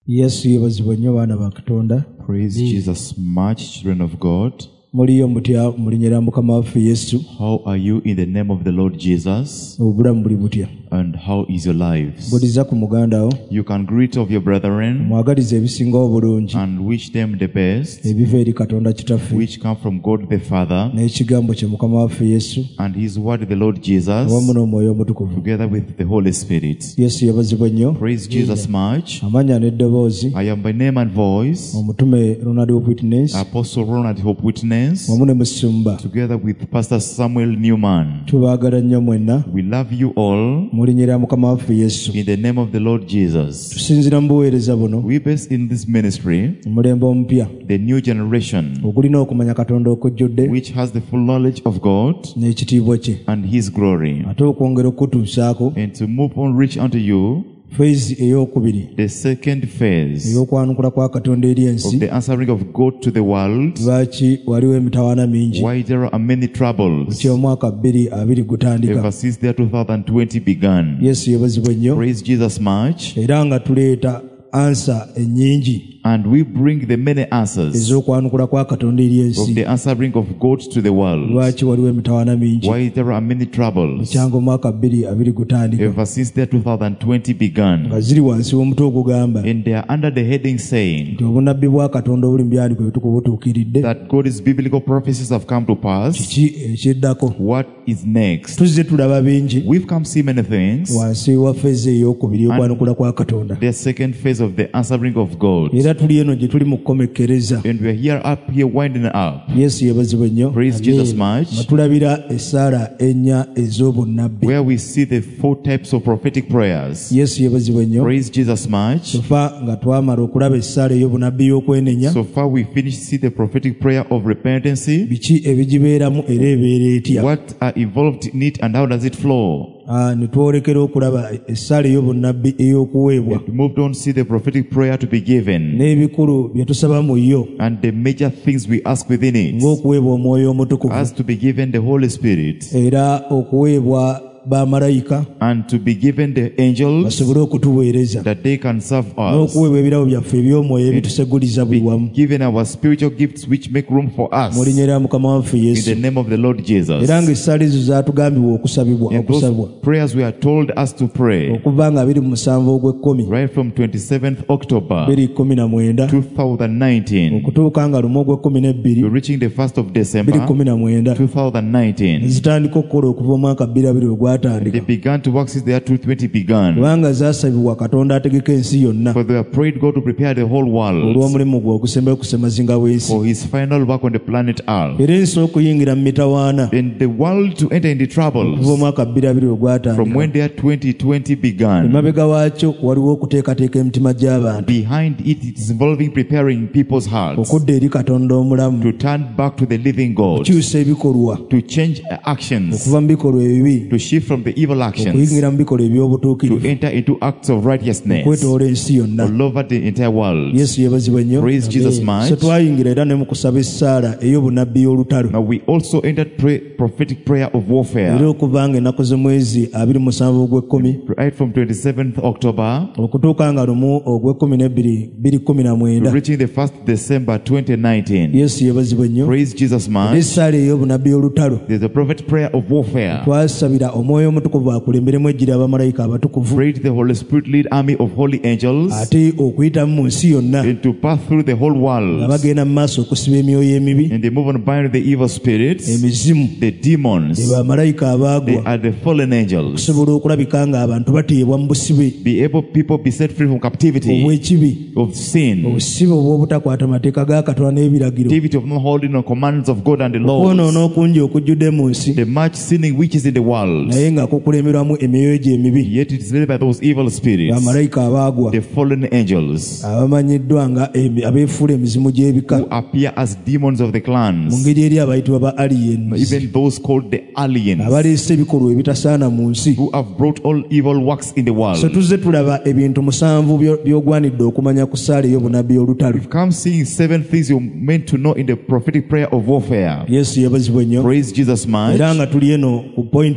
Yesu yebazibwe nnyo baana ba Katonda. Praise Jesus much, children of God. Muliyo mutya mu linnya lya Mukama waffe Yesu. How are you in the name of the Lord Jesus? Obulamu buli butya? And how is your lives? Buliza ku muganda wo. You can greet of your brethren Mwagaliza ebisinga obulungi. and wish them the best, Ebiva eri Katonda Kitaffe. which come from God the Father N'ekigambo kye Mukama waffe Yesu. and His word the Lord Jesus, Awamu n'Omwoyo Omutukuvu. together with the Holy Spirit. Yesu yebazibwe nnyo. Praise Jesus much. Amanya n'eddoboozi. I am by name and voice Omutume Ronald Hope Witness. Apostle Ronald Hope Witness, Wamu ne Musumba. together with Pastor Samuel Newman. Tubaagala nnyo mwenna. We love you all Mu linnya lya Mukama waffe Yesu. in the name of the Lord Jesus. Tusinzira mu buweereza buno. We base in this ministry Omulembe omupya. the new generation Ogulina okumanya Katonda okujjudde. which has the full knowledge of God N'ekitiibwa kye. and His glory, Ate okwongera okutuusaako and to move on reach unto you phase ey'okubiri the second phase ey'okwanukula kwa Katonda eri ensi. of the answering of God to the world. Lwaki waliwo emitawaana mingi Why there are many troubles kye omwaka 2020 gutandika. ever since the 2020 began. Yesu yebazibwe nnyo Praise Jesus much. era nga tuleeta ansa ennyingi And we bring the many answers ez'okwanukula kwa Katonda eri of ensi. the answering of God to the world. Lwaki waliwo emitawaana mingi Why there are many troubles kyanga omwaka 2020 gutandika ever since the 2020 began. nga ziri wansi w'omutwe ogugamba And they are under the heading saying nti obunabbi bwa Katonda obuli mu byandiko ebitukuvu butuukiridde. that God's biblical prophecies have come to pass. Kiki ekiddako? What is next? Tuzze tulaba bingi We've come see many things. wansi wa feezi ey'okubiri y'okwanukula kwa Katonda. The second phase of the answering of God. Era tuli eno gye tuli mu kukomekkereza. And we are here up here winding up. Yesu yebazibwe nnyo. Praise Jesus much. Nga tulabira essaala ennya ez'obunnabbi. Where we see the 4 types of prophetic prayers. Yesu yebazibwe nnyo. Praise Jesus much. Sofa nga twamala okulaba essaala ey'obunnabbi y'okwenenya. So far we finished see the prophetic prayer of repentance. Biki ebigibeeramu era ebeera etya? What are involved in it and how does it flow? Ne twolekera okulaba essaala ey'obunnabbi ey'okuweebwa. We moved on to see the prophetic prayer to be given N'ebikulu bye tusaba mu yo and the major things we ask within it, ng'okuweebwa Omwoyo Omutukuvu as to be given the Holy Spirit era okuweebwa bamalayika and to be given the angels basobole okutuweereza that they can serve us, n'okuweebwa ebirabo byaffe eby'omwoyo ebituseguliza buli wamu given our spiritual gifts which make room for us mu linnya lya Mukama waffe in Yesu. the name of the Lord Jesus. Era ng'essaala ezo zaatugambibwa okusabibwa And those prayers we are told us to pray okuva nga 27 ogw'ekkumi right from 27th October 2019 2019 okutuuka nga 1 ogw'ekkumi to n'ebbiri reaching the 1st of December 2019 2019. zitandika okukola okuva omwaka 2020 ogwatandika They began to work since the year 2020 began. kubanga zaasabibwa Katonda ategeka ensi yonna For they have prayed God to prepare the whole world olw'omulimu gwe ogusembayo kusemazinga w'ensi. for His final work on the planet Earth. Era ensi okuyingira mu mitawaana And the world to enter into okuva troubles omwaka 2020 from ogwatandika. when the year 2020 began. Emabega waakyo waliwo okuteekateeka emitima gy'abantu Behind it, it is involving preparing people's hearts okudda eri Katonda omulamu, to turn back to the living God, okukyusa ebikolwa to change actions, okuva mu bikolwa ebibi to shift from the evil actions, okuyingira mu bikolwa to eby'obutuukirivu enter into acts of righteousness okwetoola ensi yonna. all over the entire world. Yesu yebazibwe nnyo. Praise Jesus much. So twayingira era ne mu kusaba essaala ey'obunabbi y'olutalo Now we also entered prophetic prayer of era warfare okuva nga ennaku z'omwezi 27 ogw'ekkumi right from 27th October okutuuka nga 1 ogw'ekkumi n'ebbiri 2019. reaching the 1st December 2019. Yesu yebazibwe nnyo. Praise Jesus much. Essaala ey'obunabbi y'olutalo There's a prophet prayer of warfare. twasabira Omwoyo Omutukuvu akulemberemu ejjira abamalayika abatukuvu Prayed the Holy Spirit lead army of holy angels ate okuyitamu mu nsi yonna and to pass through the whole nga world. bagenda mu maaso okusiba emyoyo emibi, And they move on bind the evil spirits, emizimu, the demons. be bamalayika They abaagwa are the fallen angels. okusobola okulabika nga abantu bateebwa mu busibe Be able people be set free from captivity obw'ekibi, of sin, obusibe obw'obutakwata mateeka ga Katonda n'ebiragiro, captivity of not holding on commands of God and the okwonoona laws, okungi okujjudde mu nsi the much sinning which is in the world. naye nga kukulemerwamu emyoyo gye emibi, Yet it is led by those evil spirits, bamalayika abaagwa the fallen angels, abamanyiddwa nga abeefuula emizimu gy'ebika, who appear as demons of the mu clans, ngeri eri abayitibwa ba aliens, even those called the aliens, abaleese ebikolwa ebitasaana mu nsi. who have brought all evil works in the world. So tuzze tulaba ebintu 7 by'ogwanidde okumanya ku ssaala ey'obunabbi y'olutalo. Come seeing 7 things you're meant to know in the prophetic prayer of warfare. Yesu yebazibwe nnyo. Praise Jesus much. Era nga tuli eno ku pointi ey'omusanvu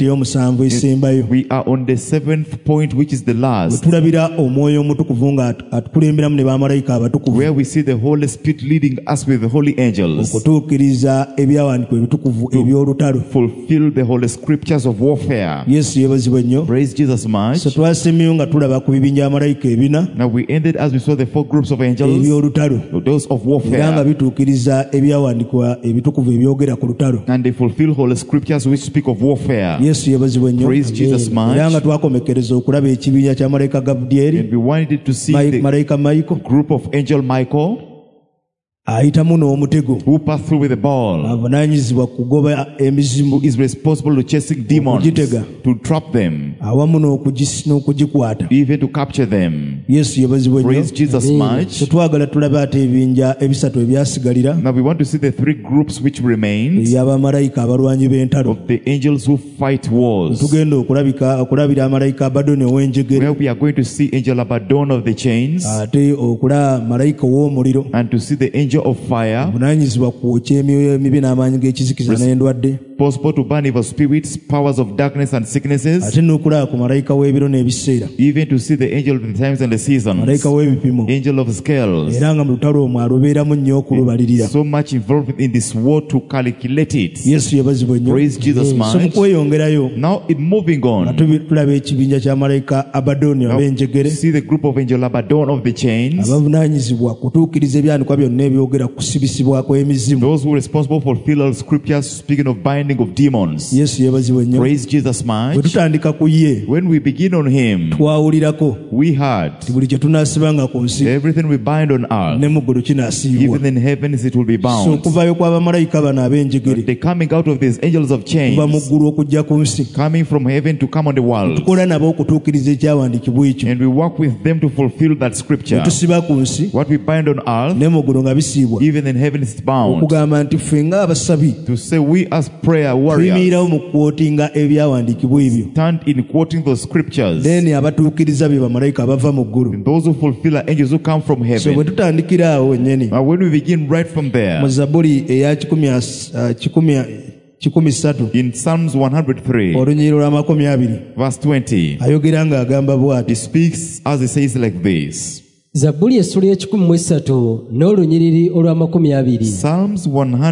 ey'omusanvu esembayo. We are on the seventh point, which is the Bwe last, tulabira omwoyo omutukuvu nga atukulemberamu ne bamalayika abatukuvu where we see the Holy Spirit leading us with the holy angels, okutuukiriza ebyawandiikibwa ebitukuvu eby'olutalo. fulfill the holy scriptures of warfare. Yesu yeebazibwe nnyo. Praise Jesus much. So twasemyeyo nga tulaba ku bibinja amalayika ebina Now we ended as we saw the four groups of angels, eby'olutalo, those of era nga warfare, bituukiriza ebyawandiikibwa ebitukuvu ebyogera ku lutalo. and they fulfill holy scriptures which speak of warfare. Yesu yeebazibwe nnyo. Praise Jesus Era nga much. twakomekereza okulaba ekibinja kya malayika Gabudyeri, And we wanted to see the malayika Michael group of angel Michael ayitamu n'omutego, who passed through with the ball, avunaanyizibwa kugoba emizimu who is responsible to chasing demons, Okugitega. to trap them, awamu n'okugikwata. even to capture them. Yesu yeebazibwe nnyo. Praise Jesus much. Tetwagala tulaba ate ebibinja ebisatu ebyasigalira Now we want to see the three groups which remain eby'abamalayika abalwanyi b'entalo. of the angels who fight wars, Tugenda okulabira amalayika Abadoni ow'enjegere, where we are going to see angel Abaddon of the chains, ate okulaba malayika ow'omuliro and to see the angel of fire, avunaanyizibwa kwokya emyoyo emibi n'amaanyi g'ekizikiza n'endwadde, possible to burn evil spirits, powers of darkness and sicknesses, ate n'okulaba ku malayika w'ebiro n'ebiseera, even to see the angel of the times and the seasons, malayika w'ebipimo, angel of scales, era nga mu lutalo omwo alubeeramu nnyo okulubalirira. so much involved in this war to calculate it. Yesu yeebazibwe nnyo. Praise Jesus So mu much. kweyongerayo Now in moving nga on, tulaba ekibinja kya malayika Abadoni ab'enjegere see the group of angel Abaddon of the chains, abavunaanyizibwa kutuukiriza ebyandikwa byonna ebyogera ku kusibisibwa kw'emizimu. those who are responsible for fulfill all scriptures speaking of binding of demons. Yesu yeebazibwe nnyo. Praise Jesus Bwe much. tutandika ku ye When we begin on him, twawulirako we heard nti buli kye tunaasibanga ku nsi everything we bind on ne earth, mu ggulu kinaasiibwa. even in heavens it will be So bound. okuvaayo kw'abamalayika bano ab'enjegere The coming out of these angels of kuva mu chains, ggulu okujja ku nsi, coming from heaven to come on the world, tukola nabo okutuukiriza ekyawandiikibwa ekyo. and we work with them to fulfill that Bwe scripture. tusiba ku nsi What we bind on earth, ne mu ggulu nga bisiibwa, even in heaven it's bound. okugamba nti ffe ng'abasabi To say we as prayer warriors tuyimiirawo mu kwotinga ebyawandiikibwa ebyo, stand in quoting those scriptures. then abatuukiriza be bamalayika abava mu ggulu. And those who fulfill are angels who come from So bwe heaven. tutandikira awo wennyini Now when we begin right from mu there, Zabbuli eya 13 in Psalms 103, olunyiriro lwa 20 verse 20, ayogera ng'agamba bw'ati: he speaks as he says like this. Zabbuli essula y'ekikumi n'olunyiriri olw'amakumi 20. Psalms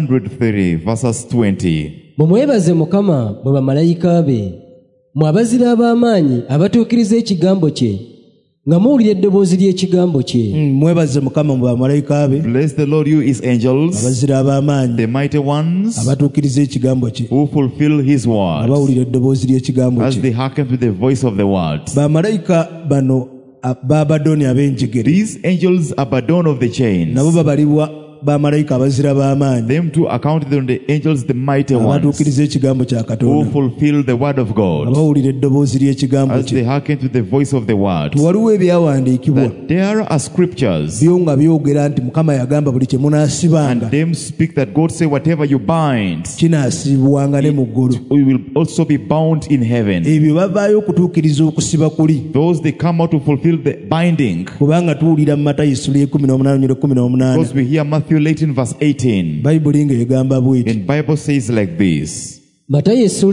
103, verses 20. Mumwebaze Mukama mwe bamalayika be, mwe abazira ab'amaanyi abatuukiriza ekigambo kye, nga muwulira eddoboozi ly'ekigambo kye. Mwebaze Mukama mu bamalayika be, Bless the Lord, you his angels, abazira ab'amaanyi the mighty ones abatuukiriza ekigambo kye, who fulfill his word, abawulira eddoboozi ly'ekigambo as kye. they hearken to the voice of the word. Bamalayika bano b'Abadoni ab'enjegere These angels Abaddon of the chains, nabo babalibwa bamalayika abazira b'amaanyi them too accounted on the angels, the mighty ones, abatuukiriza ekigambo kya who Katonda, fulfill the word of God, abawulira eddoboozi ly'ekigambo as they kye. hearken to the voice of the word. Waliwo ebyawandiikibwa That there are scriptures, byo nga byogera nti Mukama yagamba buli kye and munaasibanga them speak that God say, whatever you bind, kinaasibwanga ne mu ggulu. we will also be bound in heaven. Ebyo bavaayo okutuukiriza okusiba kuli, Those they come out to fulfill the binding, kubanga tuwulira mu Matayo essula y'e 18 because we hear Matthew late in verse 18, Bayibuli ng'egamba bw'eti: and Bible says like this. Matayo essula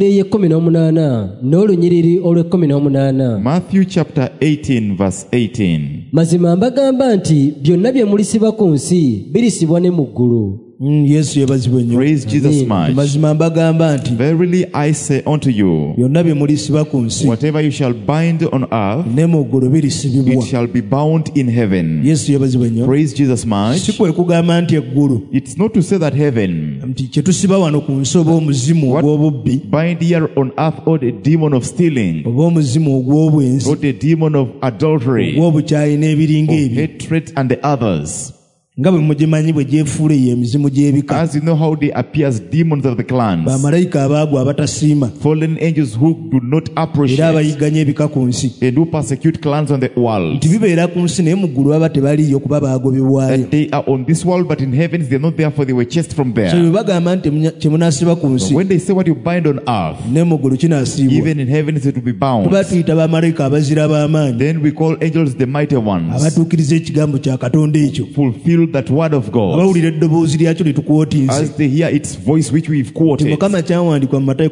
y'e18 n'olunyiriri olw'e18. Matthew chapter 18, verse 18. Mazima mbagamba nti byonna bye mulisiba ku nsi birisibwa ne mu ggulu. Yesu yeebazibwe nnyo. Praise Jesus much. Mazima mbagamba nti Verily I say unto you, byonna bye mulisiba ku nsi whatever you shall bind on earth, ne mu ggulu birisibibwa. it shall be bound in heaven. Yesu yeebazibwe nnyo. Praise Jesus much. Si kwe kugamba nti eggulu It's not to say that heaven, nti kye tusiba wano ku nsi oba omuzimu What? ogw'obubbi bind here on earth, or the demon of stealing, oba omuzimu ogw'obwenzi, or the demon of adultery, ogw'obukyayi n'ebiringa of ebyo, hatred, and the others. nga bwe mugimanyi bwe gyefuula eyo emizimu gy'ebika. As you know how they appear as demons of the clans, Bamalayika abaagwa abatasiima fallen angels who do not era appreciate abayigganya ebika ku nsi, and who persecute clans on the world. nti bibeera ku nsi naye mu ggulu baba tebaliyo kuba baagobebwayo. That they are on this world, but in heavens they are not there, for they were chased from So there. bwe bagamba nti kye munaasiba ku nsi When they say what you bind on earth, ne mu ggulu kinaasiibwa, even in heavens it will be bound. tuba tuyita bamalayika abazira b'amaanyi Then we call angels the mighty ones, abatuukiriza ekigambo kya Katonda ekyo. fulfill fulfill that word of God. abawulira eddoboozi lyakyo lye tukwotinze As they hear its voice which we've quoted. mukama kyawandiikwa mu Matayo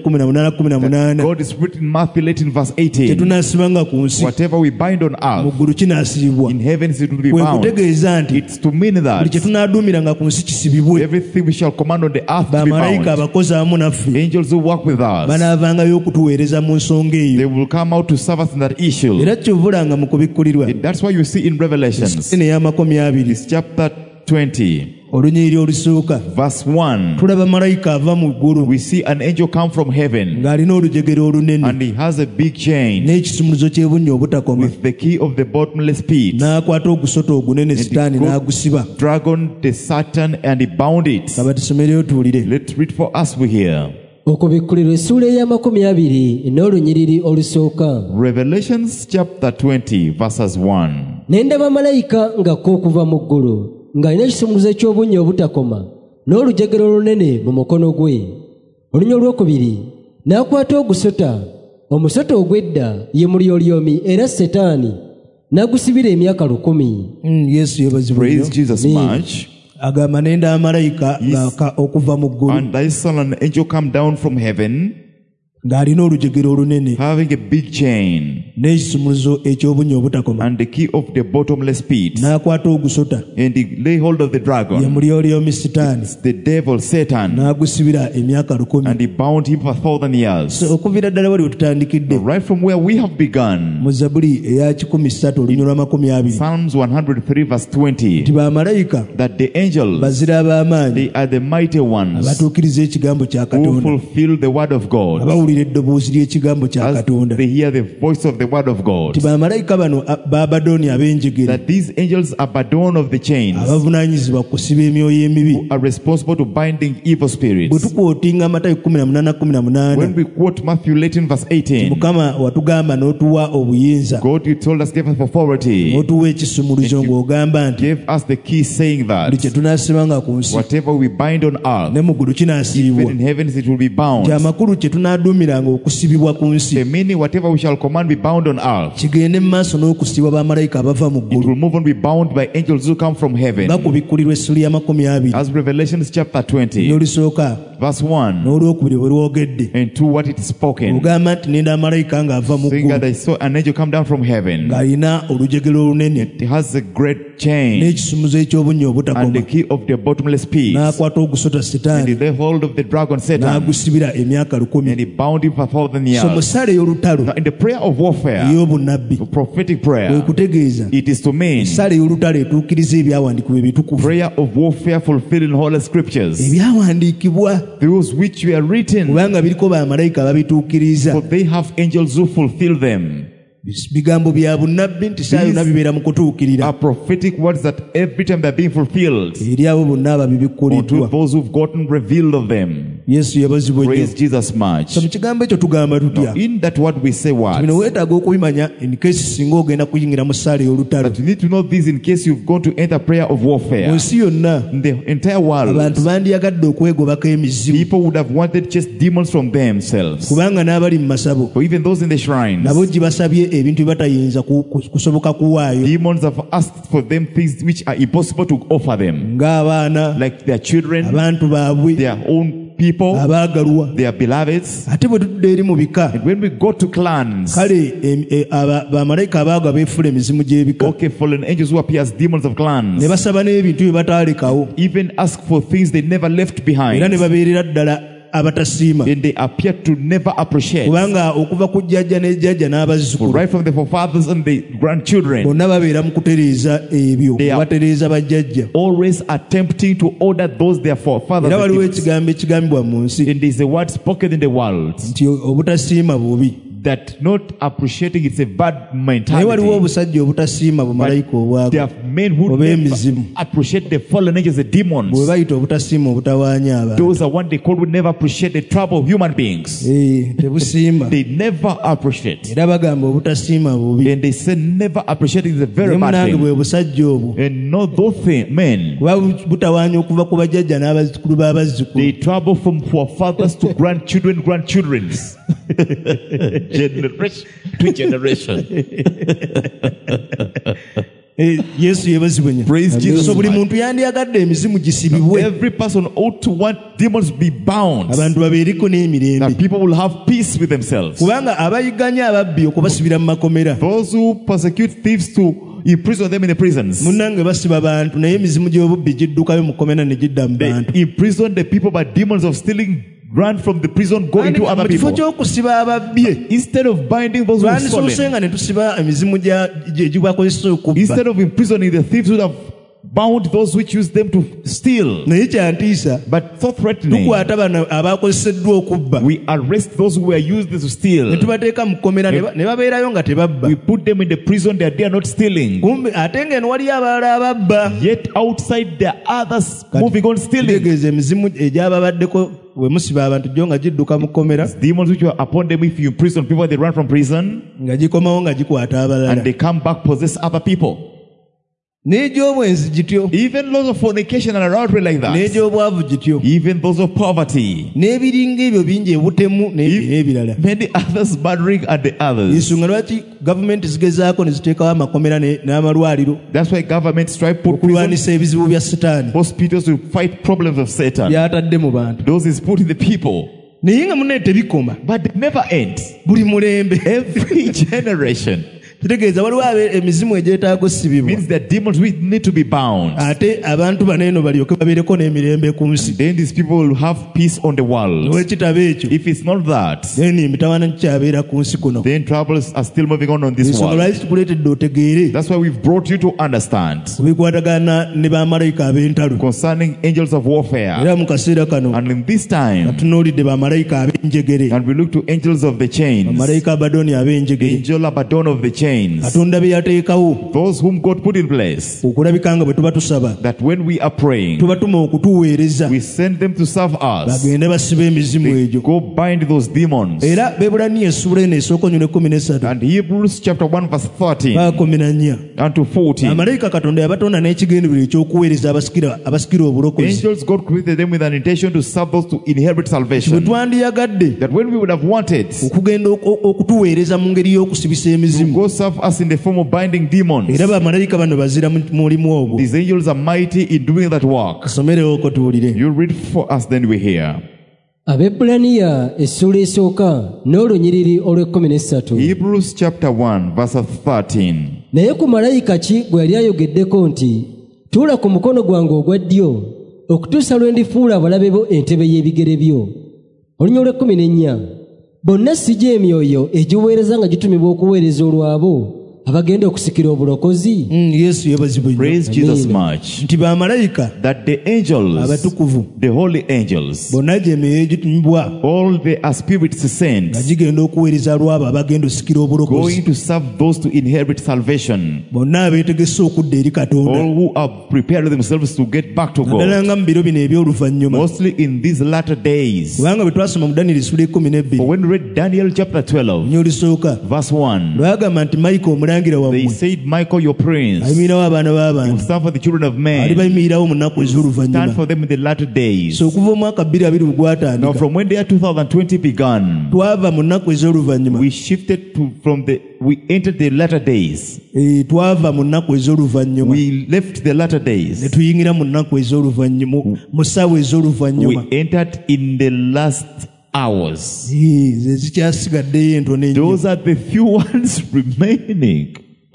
18:18 God is written in Matthew 18 verse 18. kyetunaasibanga ku nsi Whatever we bind on mu earth, ggulu kinaasibibwa in heavens it will be kwe bound. kutegeeza nti It's to mean buli that kye tunaaduumiranga ku nsi kisibibwe everything we shall command on the earth to be bamalayika bound. abakozi awamu naffe Angels who work with us, banaavangayo okutuweereza mu nsonga eyo they will come out to serve us in that issue. era kyovulanga mu kubikkulirwa That's why you see in Revelations, ene ey'amakomi it's chapter 20, olunyiriri olusooka verse 1. tulaba malayika ava mu ggulu We see an angel come from heaven, ng'alina olujegere olunene and he has a big chain n'ekisumuluzo ky'ebunnya obutakoma with the key of the bottomless pit. n'akwata ogusota ogunene sitaani n'agusiba Dragon, the Satan, and he bound it. kaba tusomereyo tuwulire Let's read for us we hear. okubikkulirwa essuula ey'amakumi n'olunyiriri olusooka. Revelations chapter 20 verses 1. Ne ndaba malayika ng'akka okuva mu ggulu ng'alina ekisumuluzo ky'obunnya obutakoma n'olujegere olunene mu mukono gwe. Olunya olwokubiri n'akwata ogusota, omusota ogw'edda ye mulyolyomi era Setaani, n'agusibira emyaka 1,000. yesu yebazibwa nnyo Praise Jesus much. agamba ne ndaba malayika ng'aka okuva mu ggulu And I saw an angel come down from heaven, ng'alina olujegere olunene having a big chain n'ekisumuluzo eky'obunnya obutakoma and the key of the bottomless pit. n'akwata ogusota And he lay hold of the ye dragon, mulyolyomi sitaani the devil Satan, n'agusibira emyaka 1,000. and he bound him for 1,000 years. So, okuviira ddala wali we tutandikidde Right from where we have begun, mu Zabbuli eya 13 olunyiriri lw'amakumi 20 Psalms 103 verse nti 20, bamalayika that the angels, bazira ab'amaanyi they are the mighty ones abatuukiriza ekigambo kya who katonda fulfill the word of God, abawulira eddoboozi ly'ekigambo kya as katonda they hear the voice of the word of God. nti bamalayika bano b'abadooni ab'enjegere That these angels are Badon of the chains, abavunaanyizibwa ku kusiba emyoyo emibi are responsible to binding evil bwe spirits. tukwotinga Matayo 18:18 When we quote Matthew 18 verse 18, mukama watugamba n'otuwa obuyinza God, you told us, gave us authority, n'otuwa ekisumuluzo ng'ogamba nti gave us the key, saying buli kye that tunaasibanga ku nsi whatever we bind on earth, ne mu ggulu even kinaasiibwa in heavens it will be bound. nti amakulu kye tunaaduumiranga okusibibwa ku nsi The meaning, whatever we shall command be bound on earth, kigende mu maaso n'okusibwa bamalayika abava mu it ggulu will move on, be bound by angels who come from heaven. nga ku bikkulirwa essuli ya 20 As Revelations chapter 20 n'olusooka verse 1 n'olwokubiri bwe lwogedde and 2, what it is spoken, ogamba nti nenda malayika ng'ava mu saying that ggulu I saw an angel come down from heaven. ng'alina olujegere olunene It has a great chain n'ekisumuzo eky'obunnya and the obutakoma key of the bottomless pit. n'akwata ogusota And he sitaani lay hold of the dragon Satan, n'agusibira emyaka and 1,000. he bound him for 1,000 So mu years. ssaala ey'olutalo Now, in the prayer of warfare, ey'obunnabbi prophetic kwe prayer, kutegeeza it is to mean essaala ey'olutalo etuukiriza ebyawandiikibwa ebitukuvu prayer of warfare fulfilling holy scriptures, ebyawandiikibwa those which were written, kubanga biriko bamalayika babituukiriza for they have angels who fulfill them. bigambo bya bunnabbi nti saa yonna bibeera mu kutuukirira Are prophetic words that every time they're being fulfilled eri abo bonna unto ababibikkuliddwa those who've gotten revealed of them. yesu yabazibwa nnyo Praise Jesus much. so mu kigambo ekyo tugamba tutya In that word we say what? bino weetaaga okubimanya enkesi singa ogenda kuyingira mu ssaala ey'olutalo But you need to know this in case you've gone to enter prayer of mu warfare. nsi yonna In the entire world, abantu bandyagadde okwegobako emizimu people would have wanted to chase demons from themselves. kubanga n'abali mu masabo For even those in the shrines, nabo gibasabye ebintu bye batayinza kusoboka kuwaayo demons have asked for them things which are impossible to offer them, ng'abaana like their children, abantu baabwe their own people, abaagalwa their beloveds. ate bwe tutudde eri mu bika And when we go to clans, kale bamalayika abaagwa beefula emizimu gy'ebika okay, fallen angels who appear as demons of ne clans, basaba n'ebintu bye bataalekawo even ask for things they never left behind, era ne babeerera ddala abatasiima and they appear to never appreciate. kubanga okuva ku jjajja n'ejjajja n'abazzukulu Right from the forefathers and the grandchildren, bonna babeera mu kutereeza ebyo They are- batereeza bajjajja always attempting to order those their forefathers. era waliwo And ekigambo ekigambibwa mu nsi there is a word spoken in the world nti obutasiima bubi that not appreciating it's a bad naye waliwo mentality. obusajja obutasiima bumalayika There obwago are men who oba never emizimu appreciate the fallen angels, the bwe demons. bayita obutasiima obutawaanya abantu Those are what they call would never appreciate the trouble of human beings. tebusiima They never appreciate. era bagamba obutasiima bubi And they say never appreciating is a very naye bad munange thing. bwe busajja obwo And not those men. kuba butawaanya okuva ku bajjajja n'abazzukulu b'abazzukulu They travel from forefathers to grandchildren. Generation to generation. Yesu yebazibwe nnyo. Praise Jesus. So buli muntu yandiyagadde emizimu gisibibwe, Every person ought to want demons be bound, abantu babeereko n'emirembe, that people will have peace with themselves. kubanga abayiganya ababbi okubasibira mu makomera, Those who persecute thieves to imprison them in the prisons, munnange basiba bantu naye emizimu gy'obubbi giddukayo mu komera ne gidda mu they bantu. imprison the people, but demons of stealing run from the prison, go into other Mu kifo people. ky'okusiba ababbye, Instead of binding those who have twandisoose stolen, nga ne tusiba emizimu egibakozesa okubba. instead of imprisoning the thieves, would have bound those which use them to steal. Naye kyantiisa, But so threatening, tukwata bano abakozeseddwa okubba, we arrest those who were used to ne steal. tubateeka mu kkomera ne babeerayo nga tebabba. We put them in the prison, they are not stealing. Kumbe ate ng'eno waliyo abalala ababba. Yet outside there are others moving on stealing. Kitegeeza emizimu egyababaddeko bwe musiba abantu gyo nga gidduka mu kkomera, Demons which were upon them, if you imprison people, they run from prison nga gikomawo nga gikwata and abalala. they come back, possess other people. N'egy'obwenzi gityo, Even those of fornication and adultery like that. n'egy'obwavu gityo, Even those of poverty. n'ebiringa ebyo bingi, ebutemu n'ebirala. Many others murdering and the others. Ensonga lwaki gavumenti zigezaako ne ziteekawo amakomera n'amalwaliro That's why government strive put prison, okulwanisa ebizibu bya Setaani hospitals to fight problems of Satan. by'atadde mu bantu. Those is put in the people. Naye nga munne tebikoma, But they never end. buli mulembe. Every generation Kitegeeza waliwo emizimu egyetaaga osibibwa, means that demons which need to be bound. ate abantu bano eno balyoke babeereko n'emirembe ku nsi. Then these people will have peace on the world. Olw'ekitabo ekyo, If it's not that, then emitawaana kikyabeera ku nsi kuno. then troubles are still moving on this Ensonga world. lwaki tukuleetedde otegeere That's why we've brought you to understand ku bikwatagana ne bamalayika ab'entalo. concerning angels of warfare. Era mu kaseera kano And in this time, tunuulidde bamalayika ab'enjegere, and we look to angels of the chains, bamalayika Abadooni ab'enjegere, angel Abaddon of the chains, Katonda be yateekawo those whom God put in place, okulabika nga bwe tuba tusaba, that when we are praying, tubatuma okutuweereza we send them to serve us. bagende basiba emizimu They egyo. go bind those demons. Era Beebulaniya essuula eno esooka nnyo ne 13 And Hebrews chapter 1 verse 13 paka 14, and to 14. bamalayika Katonda yabatonda n'ekigendererwa eky'okuweereza abasikira obulokozi. Angels, God created them with an intention to serve those to inherit Bwe salvation. twandiyagadde That when we would have wanted to okugenda okutuweereza mu ngeri y'okusibisa emizimu, go serve us in the form of binding demons, era bamalayika bano bazira mu mulimu ogwo. these angels are mighty in doing that work. Kasomerewo tuwulire. You read for us, then we hear. Abebbulaniya essuula esooka n'olunyiriri olw'ekumi Hebrews chapter 1 verse 13. naye ku malayika ki gwe yali ayogeddeko nti tuula ku mukono gwange ogwa ddyo okutuusa lwe ndifuula abalabe bo entebe y'ebigere byo. Olunya olw'ekumi bonna si gye emyoyo egiweereza nga gitumibwa okuweereza olwabo abagenda okusikira obulokozi. Yesu yebazibwe nnyo. Praise Jesus much. Nti bamalayika That the angels, abatukuvu the holy angels, bonna gye emyoyo egitumibwa all they are spirits nga sent, gigenda okuweereza lwabo abagenda osikira obulokozi. going to serve those to inherit salvation. Bonna abeetegese okudda eri Katonda, All who are prepared themselves to get back to naddala God. nga mu biro bino eby'oluvannyuma. Mostly in these latter days. Kubanga bwe twasoma mu Danyeri essula For 12 when we read Daniel chapter 12, nnyo olusooka, verse 1, lwagamba nti Mayiko omulangira they wammwe said, Michael, your prince, ayimirirawo abaana will b'abantu, stand for the children of ali men, bayimirirawo mu nnaku stand ez'oluvannyuma. for them in the latter days. So okuva omwaka 2020 Now, gwatandika, from when the year 2020 began, twava mu nnaku ez'oluvannyuma, we shifted to we entered the latter days. twava mu nnaku ez'oluvannyuma We left the latter ne days. tuyingira mu nnaku ez'oluvannyuma, mu ssaawa We ez'oluvannyuma. entered in the last hours. Ze zikyasigaddeyo entono ennyo. Those are the few ones remaining.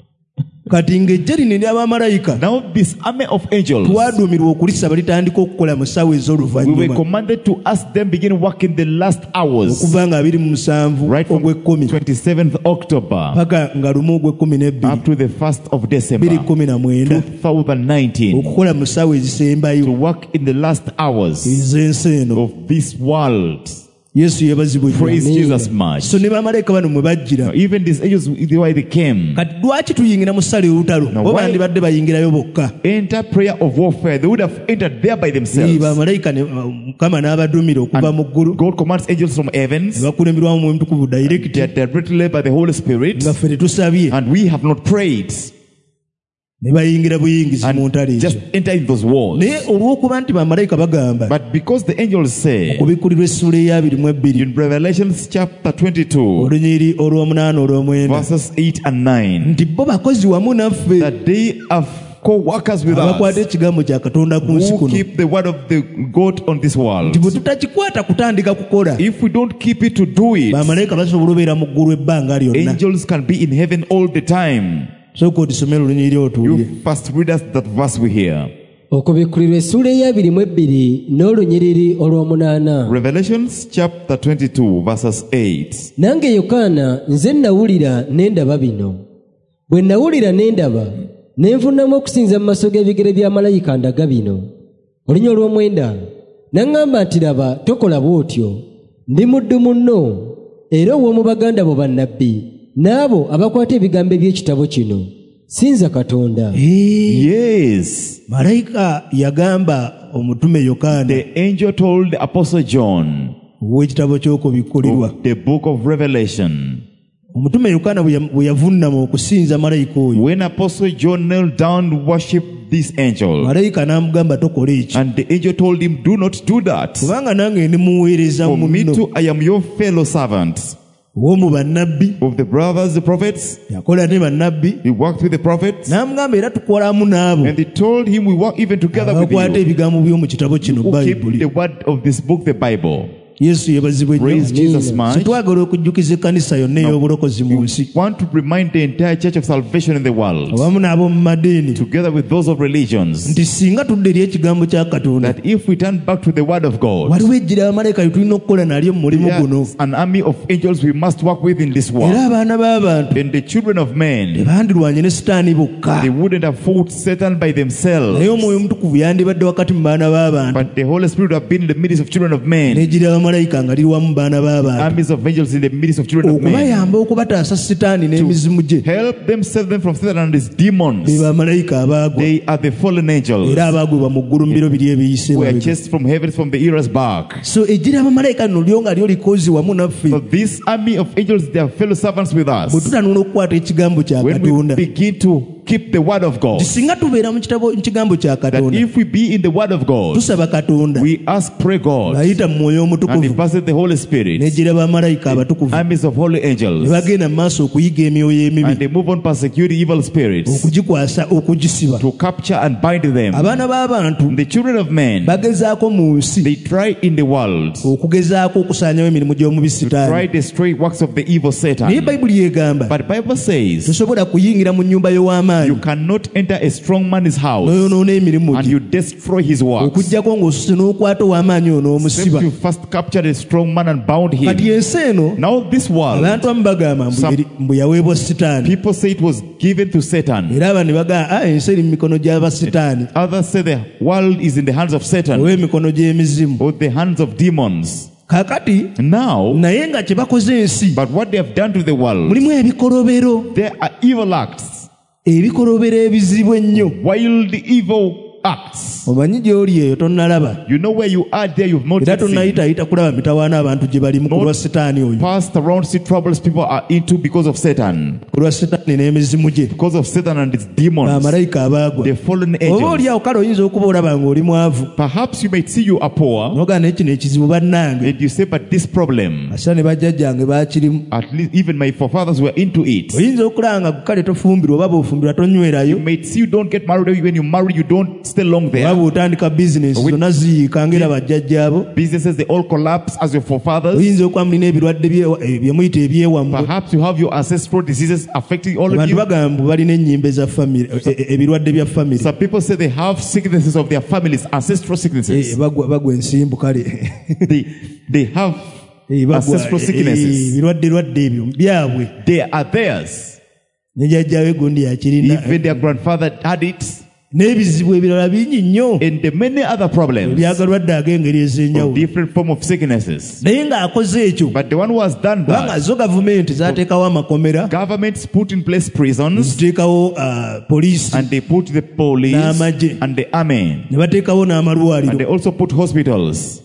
Kati ng'ejje lino ery'abamalayika Now, this army of angels, twaduumirwa okulisaba litandika okukola mu ssaawa we were ez'oluvannyuma commanded to ask them begin work in the last hours, okuva nga 27 right from ogw'ekkumi 27th October paka nga 1 ogw'ekkumi up to the 1st of December 2019 2019, okukola mu ssaawa to ezisembayo work in the last hours ez'ensi eno. of this world. Yesu yebazibwe. Praise Jesus much. So ne bamalayika bano mwe bajjira, Now, even these angels, the way they came, kati lwaki tuyingira mu ssala olutalo? Now, Bo why- bandibadde bayingirayo bokka. enter prayer of warfare, they would have entered there by themselves. Bamalayika Mukama n'abadumira okuva mu ggulu, God commands angels from heavens, ne bakulemerwamu Mwoyo Mutukuvu direct, they are directly led by the Holy Spirit, nga ffe tetusabye. and we have not prayed. ne bayingira buyingizi mu ntale just ezo. enter in those walls. Naye olw'okuba nti bamalayika bagamba But because the angels say okubikkulirwa essula eya22 in Revelation chapter 22, olunyiri olw'omunaana olw'omwenda verses 8 and 9, nti bo bakozi wamu naffe that they are co-workers with abakwata us ekigambo kya Katonda ku nsi who kuno, keep the word of the God on this world. nti bwe tutakikwata kutandika kukola If we don't keep it to do it, bamalayika basobola obeera mu ggulu ebbanga lyonna. angels can be in heaven all the time. Sooka otusomere olunyiri otuulye. You first read us that verse we hear. okubikkulirwa essula eya22 n'olunyiriri olw'omunaana. Revelations chapter 22 verses 8. Nange Yokaana nze nawulira ne ndaba bino. Bwe nawulira ne ndaba ne nfunamu okusinza mu maaso g'ebigere bya malayika ndaga bino. Olunyiri olw'omwenda n'aŋŋamba nti laba tokola bw'otyo. Ndi muddu munno era ow'omu baganda bo bannabbi n'abo abakwata ebigambo by'ekitabo kino. Sinza Katonda. Yes. Malayika yagamba omutume Yokaana The angel told the apostle John ow'ekitabo ky'okubikkulirwa. of the book of Revelation. Omutume Yokaana bwe yavunnama okusinza malayika oyo, When apostle John knelt down to worship this angel, malayika n'amugamba tokola eki, and the angel told him, do not do that. kubanga nange ndi muweereza For me munno too, I am your fellow servant. ow'omu bannabbi, Of the brothers, the prophets, yakola ne bannabbi, he worked with the prophets. n'amugamba era tukolamu n'abo And they told him, we work even together with abakwata you, ebigambo by'omu kitabo kino who keep Bayibuli. the word of this book, the Bible. Yesu yebazibwe Praise nnyo. Jesus much. Twagala okujjukiza ekkanisa yonna ey'obulokozi mu nsi, Want to remind the entire church of salvation in the world, awamu n'ab'omu madiini, together with those of religions, nti singa tudda eri ekigambo kya Katonda, that if we turn back to the word of God, waliwo ejjira abamalayika lye tulina okukola nalyo mu mulimu guno, there's an army of angels we must work with in this era world. abaana b'abantu And the children of men, tebandirwanye ne sitaani bokka, they wouldn't have fought Satan by themselves, naye omwoyo omutukuvu yandibadde wakati mu baana b'abantu, but the Holy Spirit would have been in the midst of children of men, n'ejjira abamalayika nga liri wamu mu baana b'abantu, armies of angels in the midst of children of men, okubayamba okubataasa sitaani n'emizimu gye. help them, save them from Satan and his Be demons. bamalayika abaagwa They are the fallen angels era abaagwibwa mu ggulu mu biro biri ebiyise who are emabega. chased from heaven from the eras back. So ejjira abamalayika lino lyo nga lyo likozi wamu naffe, So this army of angels, they are fellow servants with bwe us. tutanula okukwata ekigambo kya When we Katonda, begin to keep the word of God, nti singa tubeera mu kigambo kya that Katonda, if we be in the word of God, tusaba Katonda we ask, pray God, ng'ayita mu mwoyo and he omutukuvu, passes the Holy Spirit, n'ejjira bamalayika abatukuvu, armies of holy ne angels, bagenda mu maaso okuyiga emyoyo and emibi, they move on persecuting evil spirits, okugikwasa, okugisiba. to capture and bind them. Abaana b'abantu The children of men, bagezaako mu nsi they try in the world, okugezaako okusaanyawo emirimu gy'omubi try sitaani, the straight works of the evil naye Satan. Bayibuli egamba But Bible says, tosobola kuyingira mu nnyumba you y'ow'amaanyi cannot enter a strong man's house n'oyonoona emirimu and gye, you destroy his works. okuggyako ng'osuse n'okwata ow'amaanyi ono Except omusiba. you first captured a strong man and bound Kati him. ensi eno Now this world, abantu abamu bagamba mbu yaweebwa sitaani, people say it was given to Satan. era aba ne bagamba ensi eri mu mikono gy'abasitaani Others say the world is in the hands of Satan oba emikono gy'emizimu. or the hands of demons. Kaakati Now, naye nga kye bakoze ensi but what they have done to the world, mulimu ebikolobero, there are evil acts, ebikolobero ebizibu ennyo. wild evil acts. Omanyi gy'oli eyo tonnalaba, You know where you are there, you've not era yet seen. tonnayitayita kulaba mitawaana abantu gye balimu ku lwa sitaani oyo, Passed around, see troubles people are into because of Satan. ku lwa sitaani n'emizimu gye, Because of Satan and its demons, bamalayika abaagwa. the fallen Oba angels. oli awo kale oyinza okuba olaba ng'oli mwavu, Perhaps you might see you are poor, nogaa naye kino ekizibu bannange, and you say, but this problem, asira ne bajjajjange baakirimu. at least even my forefathers were into it. Oyinza okulaba nga kale tofumbirwa, oba bw'ofumbirwa tonywerayo, You might see you don't get married, when you marry you don't stay long oba there. bw'otandika bizinensi zonna ziyiika ng'era bajjajjaabo. Businesses, they all collapse as your forefathers. Oyinza okuba mulina ebirwadde bye muyita ebyewammwe. Perhaps you have your ancestral diseases affecting all of Abantu you. bagamba balina ennyimbe za famire, ebirwadde bya famire. Some people say they have sicknesses of their families, ancestral sicknesses. Bagwa ensimbu kale. They have ancestral sicknesses. Ebirwadde ebyo byabwe. They are theirs. Ne jjajjaawe gundi yakirina. Even their grandfather had it. N'ebizibu ebirala bingi nnyo And the many other problems ebyagalwadde ag'engeri of ez'enjawulo. different form of sicknesses. Naye ng'akoze ekyo, But the one who has done kubanga that, zo gavumenti zaateekawo amakomera, governments put in place prisons, ziteekawo poliisi, and they put the police N'amagye. and the army, ne bateekawo and n'amalwaliro. they also put hospitals.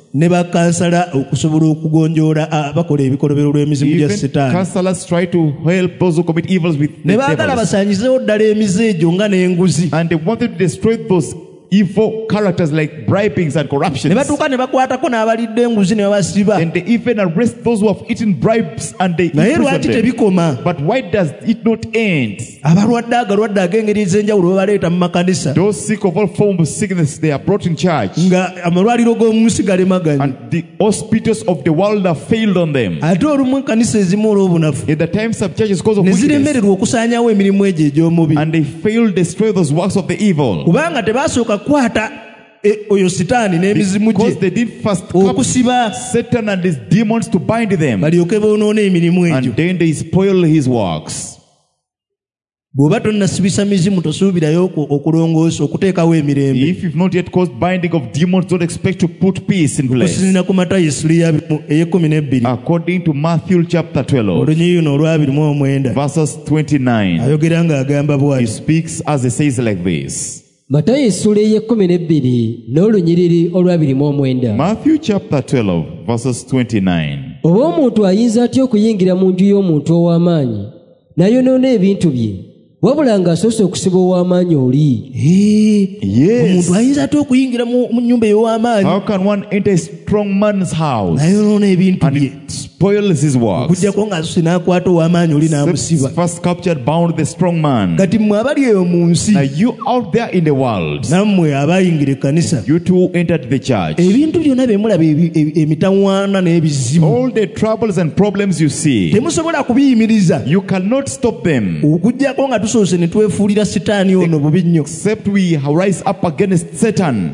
ne bakansala okusobola okugonjoola abakola ebikolobero lw'emizimu gya Even Setaani. counselors try to help those who commit evils with Ne the baagala devils. basaanyizeewo ddala emize egyo nga n'enguzi. And they wanted to destroy those evil characters like bribings and corruptions. Ne batuuka ne bakwatako n'abalidde enguzi ne babasiba. And they even arrest those who have eaten bribes and they Naye imprison lwaki them. tebikoma? But why does it not end? Abalwadde ag'engeri ez'enjawulo babaleeta mu makanisa Those sick of all forms of sickness, they are brought in church. nga amalwaliro g'omu nsi galemaganye. And the hospitals of the world have failed on them. Ate olumu enkanisa ezimu olw'obunafu In the times of churches because of ne wickedness. ziremererwa okusaanyawo emirimu egyo egy'omubi. And they fail to destroy those works of the evil. Kubanga tebasooka kukwata oyo Sitaani n'emizimu Because gye they did first okusiba Satan and his demons to bind them. balyoke boonoona emirimu egyo. And then they spoil his works. Bw'oba tonnasibisa mizimu tosuubirayo okulongoosa okuteekawo emirembe. If you've not yet caused binding of demons, don't expect to put peace in place. Okusinziira ku Matayo 3:12 According to Matthew chapter 12, olunyi luno olw'29 verses 29, ayogera ng'agamba he bw'ati. speaks as he says like this. Matayo essula ey'ekkumi n'olunyiriri olw'29. Matthew chapter 12, verses 29. Oba omuntu ayinza atya okuyingira mu nju y'omuntu ow'amaanyi n'ayonoona ebintu bye, wabula ng'asoose okusiba ow'amaanyi oli? Yes. Omuntu ayinza ate okuyingira mu nnyumba ey'ow'amaanyi How can one enter a strong man's house nayonoona ebintu and bye it spoils his works? okuggyako ng'asose n'akwata ow'amaanyi oli n'amusiba. First captured, bound the strong man. Kati mmwe abali eyo mu nsi Now you out there in the world, nammwe abayingira ekkanisa you too entered the church. ebintu byonna bye mulaba emitawaana n'ebizibu All the troubles and problems you see, temusobola kubiyimiriza you cannot stop them okuggyako nga tusoose ne twefuulira Sitaani ono bubi nnyo except we rise up against Satan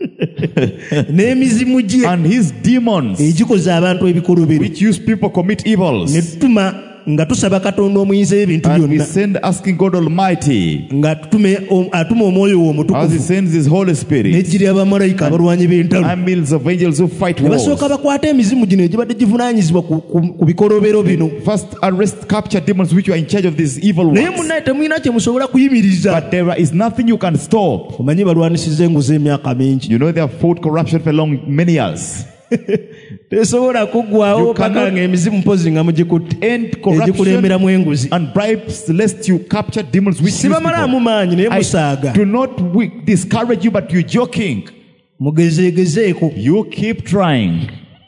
n'emizimu gye and his demons, egikoze abantu ebikolobero which use people commit evils. ne tutuma nga tusaba Katonda omuyinza ebintu And we byonna send asking God Almighty nga atuma omwoyo wo as He omutukuvu sends His Holy Spirit, n'ejji ly'abamalayika abalwanyi b'entalo armies of angels who fight ne wars. basooka bakwata emizimu gino egibadde givunaanyizibwa ku bikolobero bino. First arrest, capture demons which are in charge of these evil Naye works. munnaye temulina kye musobola kuyimiriza. But there is nothing you can stop. Omanyi balwanisiza enguzi emyaka mingi You know they have fought corruption for long, many years. tesobola kuggwawo You cannot paka nga emizimu mpozi nga mugikutte End corruption egikulemberamu enguzi. and bribes lest you capture demons which use Sibamalaamu people. maanyi naye I musaaga do not discourage you, but you're joking. mugezeegezeeko. You keep trying.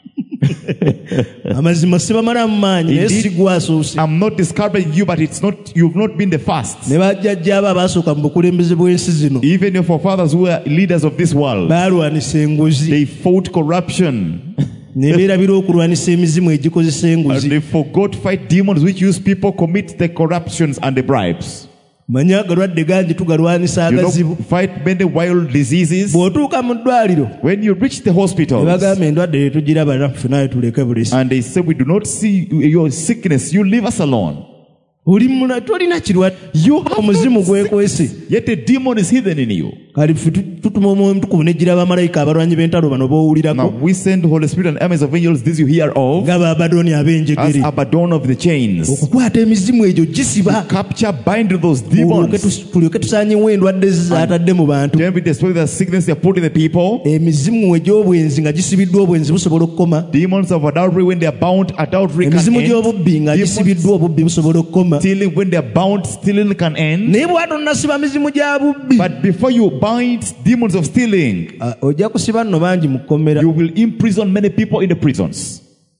Amazima sibamalaamu maanyi naye Indeed, sigwa asoose. I'm not discouraging you, but you've not been the first. Ne bajjajjaabo abaasooka mu bukulembeze bw'ensi zino Even your forefathers who were leaders of this world, baalwanisa enguzi they fought corruption ne beerabira okulwanisa emizimu egikozesa and enguzi. they forgot to fight demons which use people commit the corruptions and the bribes. Manyi agalwadde gangi tugalwanisa You agazibu. know, fight many wild diseases. Bw'otuuka mu ddwaliro When you reach the ne hospitals bagamba endwadde tetugiraba naffe naye tuleke bulesi. and they say, we do not see your sickness, you leave us alone. Tolina kirwadde You have omuzimu not gwekwese. yet a demon is hidden in you. Kale ffe tutuma omwoyo mutukuvu n'ejjira abamalayika abalwanyi b'entalo bano Now b'owulirako we send Holy Spirit and armies of angels, this you hear of, nga Babadoni as ab'enjegere Abaddon of the chains. okukwata emizimu egyo gisiba Capture, bind those demons. tulyoke tusaanyewo endwadde zaatadde mu bantu. Then we destroy the sickness they are put in the people. Emizimu egy'obwenzi nga gisibiddwa obwenzi busobola okukoma. Demons of adultery, when they are bound, adultery can Emizimu end. gy'obubbi nga Demons gisibiddwa obubbi busobola okukoma. stealing, when they are bound, stealing can end. Naye bw'atonnasiba mizimu gya bubbi But before you bind demons of stealing, ojja kusiba nno bangi mu kkomera. you will imprison many people in the prisons.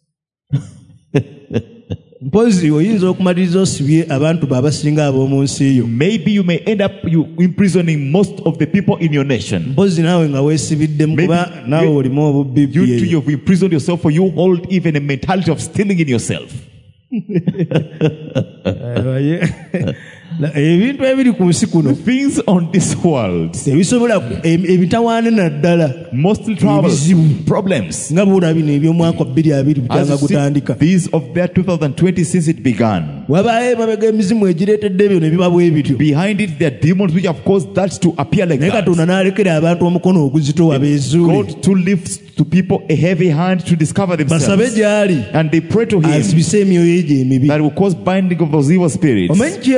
Mpozi oyinza okumaliriza osibye abantu be abasinga ab'omu nsi yo. Maybe you may end up imprisoning most of the people in your nation. Mpozi naawe nga weesibiddemu kuba naawe olimu obubbi You too, bye. you've imprisoned yourself, for you hold even a mentality of stealing in yourself. Ebintu ebiri ku nsi kuno Things on this world, tebisobola ebitawaane naddala mostly troubles, Ebizibu. problems. nga bw'olaba bino eby'omwaka 2020 As butanga you see, gutandika. these of their 2020 since it began. Wabaayo emabega emizimu egireetedde ebyo ne biba bwe bityo. Behind it, there are demons which have caused that to appear like Naye that. Katonda n'alekera abantu omukono oguzitowa beezuule. God to lift to people a heavy hand to discover Basabe themselves. gy'ali And they pray to Him asibise emyoyo egyo emibi. that will cause binding of those evil spirits. Omanyi kyewuunyisa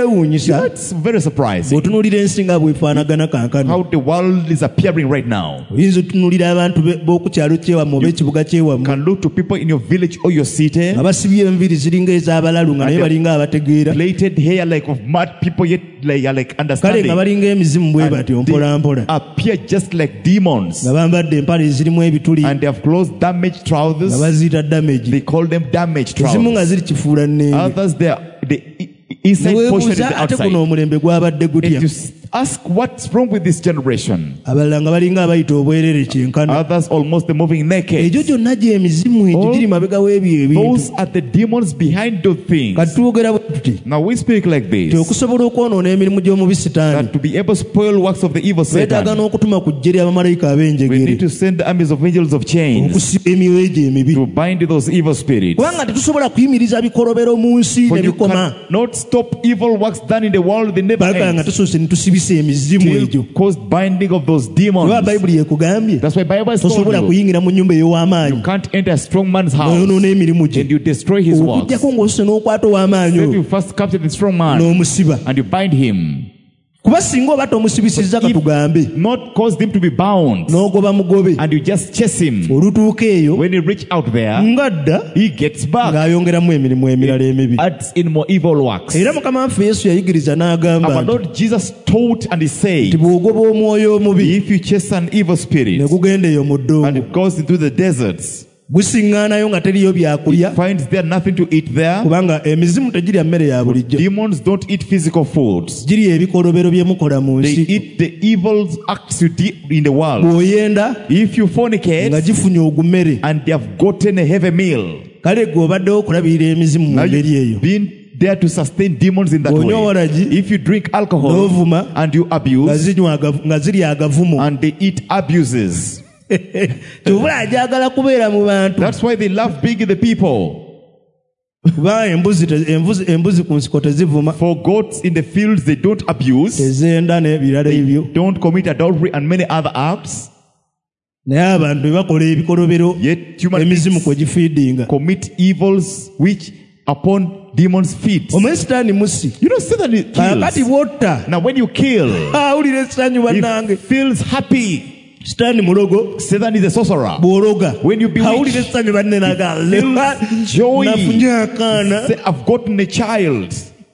kyewuunyisa That's very surprising. bw'otunuulira ensi nga bwefaanagana kankano. How the world is appearing right now. Oyinza otunuulira abantu b'oku kyalo kyewammwe oba ekibuga kyewammwe Can look to people in your village or your city, nga basibye enviiri ziringa ez'abalalu nga naye balinga abategeera, plaited hair like of mad people, yet they are like kale understanding. nga balinga emizimu bwe batyo mpola mpola, Appear just like demons, nga bambadde empale ezirimu ebituli and they have closed damaged nga trousers. baziyita damage. They call them damaged Ezimu nga trousers. ziri kifuula nnenge. Others, they are the inside portion is the Neweebuuza ate kuno outside. omulembe gwabadde gutya. And you ask what's wrong with this generation. Abalala nga balinga abayita obwerere kyenkana. Others almost they're moving naked. Egyo gyonna gy'emizimu egyo giri mabega w'ebyo ebintu. Those are the demons behind those things. Kati twogera bwe tuti Now we speak like nti this, okusobola okwonoona emirimu gy'omubi Sitaani that to be able to spoil works of the evil twetaaga Satan, n'okutuma ku ggye ly'abamalayika we need ab'enjegere to send the armies of angels of chains okusiba emiwo egyo emibi. to bind those evil spirits. Kubanga tetusobola kuyimiriza bikolobero mu nsi For ne you bikoma cannot stop evil works done in the world, they never paka nga end. tusoose ne tusibisa emizimu egyo. Till caused binding of those demons. Kuba Bayibuli ekugambye That's why Bible has told tosobola you, kuyingira mu nnyumba ey'ow'amaanyi you can't enter a strong man's house n'oyonoona emirimu gye and you destroy his works. okugyako ng'osose n'okwata ow'amaanyi Then oyo you first capture the strong man n'omusiba. and you bind him. Kuba singa oba tomusibisizza katugambe Not cause him to be bound n'ogoba mugobe, and you just chase him. olutuuka eyo When you reach out there, ngadda he gets back, ng'ayongeramu emirimu emirala emibi. adds in more evil works. Era Mukama waffe Yesu yayigiriza n'agamba Our nti Lord Jesus taught and he said, bw'ogoba omwoyo omubi if you chase an evil ne spirit gugenda eyo mu and ddungu, it goes into the deserts, gusiŋŋaanayo nga teriyo byakulya, finds there nothing to eat there. kubanga emizimu tegirya mmere ya bulijjo, Demons don't eat physical foods. girya ebikolobero bye mukola mu They nsi. eat the evil acts you do in the world. Bw'oyenda If you nga fornicate gifunye ogumere, and they have gotten a heavy meal, kale gwe obaddewo okulabirira emizimu mu now ngeri eyo. you've been there to sustain demons in that Bw'onywa way. waragi, If you drink alcohol n'ovuma, and you nga abuse zirya agavumo, and they eat abuses, kyobula ajagala kubeera mu bantu. that's why they love being the people. Kuba embuzi ku nsiko tezivuma, For goats in the fields, they don't abuse, tezenda n'ebirala ebyo, don't commit adultery and many other acts. naye abantu be bakola ebikolobero Yet human emizimu kwe beings gifiidinga. commit evils which upon demons feed. Omanyi Sitaani musi, You don't say that it kakati kills. bw'otta Now when you kill, awulira essanyu he bannange. feels happy. Sitaani mulogo, Satan is a sorcerer. bw'ologa When you bewitch, awulira essanyu banne feels joy. nafunye akaana. Say, I've gotten a child.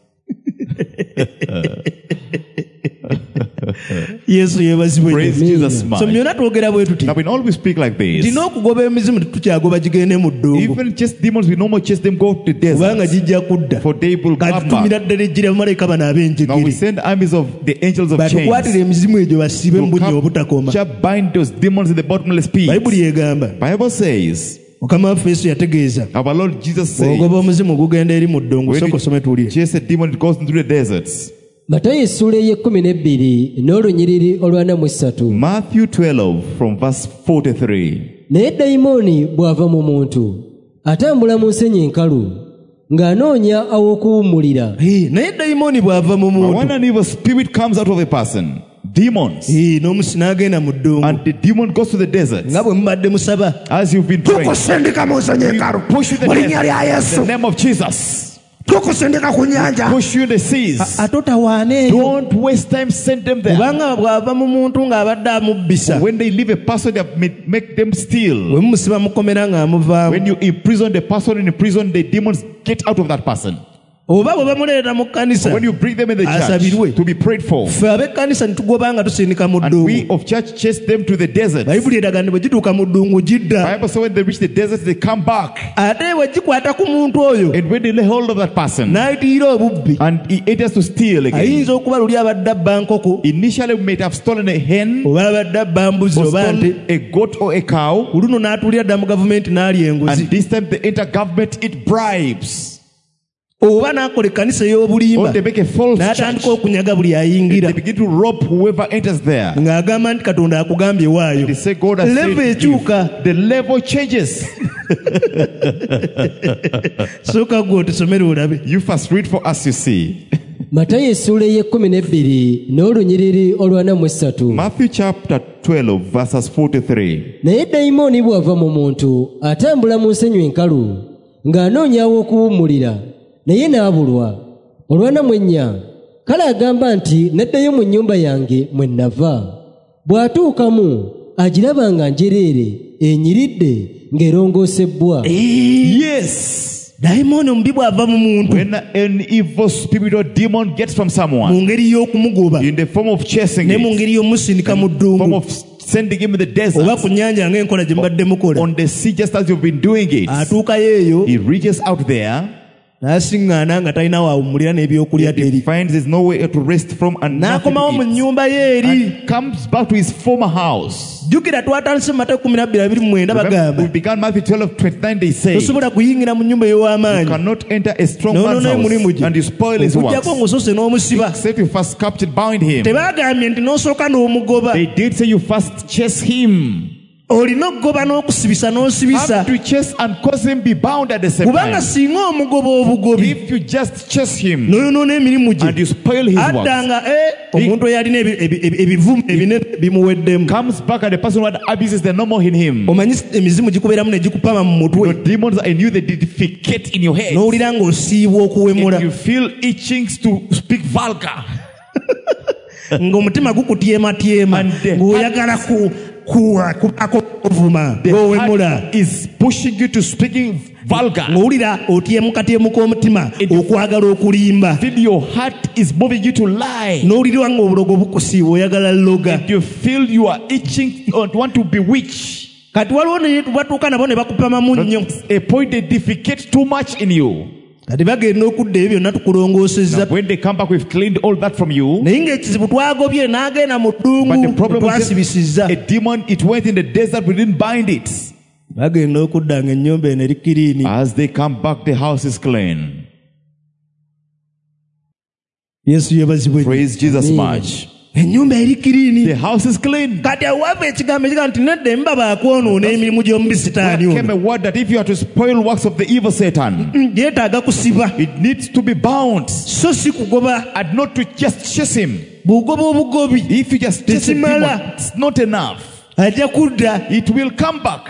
Yesu yeebazibwe. Praise Jesus, So man. byonna twogera bwe tuti Now we always speak like this. tina okugoba emizimu tetukyagoba gigende mu ddungu, Even chase demons, we normally chase them go to the kubanga desert. gijja kudda. For they will come Katutumira back. ddala ejjira bamalayika bano Now we ab'enjegere send armies of the angels of batukwatira chains emizimu egyo basibe mu to bunnya obutakoma. capture, bind those demons in the bottomless pit. Bayibuli egamba, Bible says, Mukama waffe Yesu yategeeza, our Lord Jesus said, ogoba omuzimu gugenda eri mu ddungu. when Sooka you osome tuwulire. chase a demon, it goes into the deserts. Matayo essuula ey'e12 n'olunyiriri olwa43. Matthew 12 from verse 43. Naye dayimooni bw'ava mu muntu atambula mu nsenyi enkalu ng'anoonya aw'okuwummulira. Naye dayimooni bw'ava mu But muntu, when an evil spirit comes out of a person, demons, n'omusi n'agenda mu ddungu, and the demon goes to the desert, nga bwe mubadde musaba, as you've been praying, tukusindika mu nsenyi enkalu push you in the mu linnya lya desert, in Yesu, the name of Jesus, tukusindika ku nnyanja. push you in the seas. Ate otawaana eyo, Don't waste time, send them there. kubanga bw'ava mu muntu ng'abadde amubbisa, When they leave a person, they make them steal. bwe mumusiba mukomera ng'amuvaamu, When you imprison the person in prison, the demons get out of that person. oba bwe bamuleeta mu kkanisa, When you bring them in the Asabirwe. church to be prayed for, ffe ab'ekkanisa ne tugoba nga tusindika mu and we ddungu. of church chase them to the desert. Bayibuli eraga nti bwe gituuka mu ddungu gidda, Bible says when they reach the desert, they come back. ate bwe gikwata ku muntu oyo And when they lay hold of that person, n'ayitira obubbi, and he enters to steal again. ayinza okuba luli abadde abba nkoko, Initially, we might have stolen a hen, oba abadde abba mbuzi or oba nte, stolen a goat or a cow, ku luno n'atulira dda mu gavumenti n'alya enguzi, and this time they enter government, it bribes. oba n'akola ekkanisa ey'obulimba Or they make a false n'atandika church. okunyaga buli ayingira, They begin to rob whoever enters there. ng'agamba nti Katonda akugambye waayo. They say God has Level said ekyuka. give. The level changes. Sooka gwe otusomere olabe. You first read for us, you see. Matayo essuula ey'e12 n'olunyiriri olwa43. Matthew chapter 12 verses 43. Naye dayimooni bw'ava mu muntu atambula mu nsenyi enkalu ng'anoonya aw'okuwummulira naye n'abulwa. Olwa 4, kale agamba nti neddayo mu nnyumba yange mwe nava. Bw'atuukamu agiraba nga njereere enyiridde ng'erongoosebbwa. Yes. Dayimooni omubi bw'ava mu muntu When an evil spirit or demon gets from someone mu ngeri y'okumugoba in the form of chasing ne mu it, ngeri y'omusindika mu form ddungu of sending him in the desert, oba ku nnyanja ng'enkola gye mubadde mukola, on the sea just as you've been doing it, atuukayo eyo he reaches out there, n'asiŋŋaana nga talina waawummulira n'ebyokulya he teri, finds there's nowhere to rest from and nothing n'akomawo mu to eat, nnyumba ye eri. and comes back to his former house. Jjukira twatandise mu Mateeka 12:29 Remember, bagamba we began Matthew 12:29. They say, tosobola kuyingira mu nnyumba you ey'ow'amaanyi cannot enter a strong No, man's mulimu house gye and you spoil his works, okuggyako ng'osose n'omusiba. except you first captured, bound him. Tebaagambye nti n'osooka n'omugoba. They did say you first chase him. Olina okugoba n'okusibisa n'osibisa. Have to chase and cause him be bound at the same Kubanga time. singa omugoba obugobi If you just chase him n'oyonoona emirimu and gye, you spoil his works, addanga omuntu eyalina ebivumu ebinene bimuweddemu. comes back and the person who had abuses the normal in him. Omanyi emizimu gikubeeramu ne gikupama mu The mutwe demons are in you, they defecate in your head. n'owulira ng'osiibwa okuwemula And you feel itchings to speak vulgar. ng'omutima gukutyematyema And the ng'oyagala kubaako ovuma The ng'owemula heart is pushing you to speaking vulgar. ng'owulira otyemukatyemu k'omutima okwagala okulimba Feel your heart is moving you to lie. n'owulirwa ng'obulogo bukusiibwa oyagala loga. And you feel you are itching and want to bewitch. Kati waliwo ne batuuka nabo ne bakupamamu nnyo, A point they defecate too much in you. kati bagenda okudda ebyo byonna tukulongoosezza. When they come back, we've cleaned all that from you. Naye ng'ekizibu twagobye n'agenda mu But the ddungu problem was just twasibisizza. a demon, it went in the desert, we didn't bind it. Bagenda okudda ng'ennyumba eno eri kiriini. As they come back, the house is clean. Yesu yeebazibwe. Praise Jesus much. Ennyumba eri kiriini. The house is clean. Kati awo wava ekigambo ekiga nti nedda emba baakwonoona emirimu gy'omubi sitaani There came a ono. word that if you are to spoil works of the evil Satan, Yeetaaga kusiba it needs to be bound so si kugoba. and not to just chase him. Bw'ogoba obugobi If you just chase a demon, tekimala, it's not enough. ajja kudda It will come back.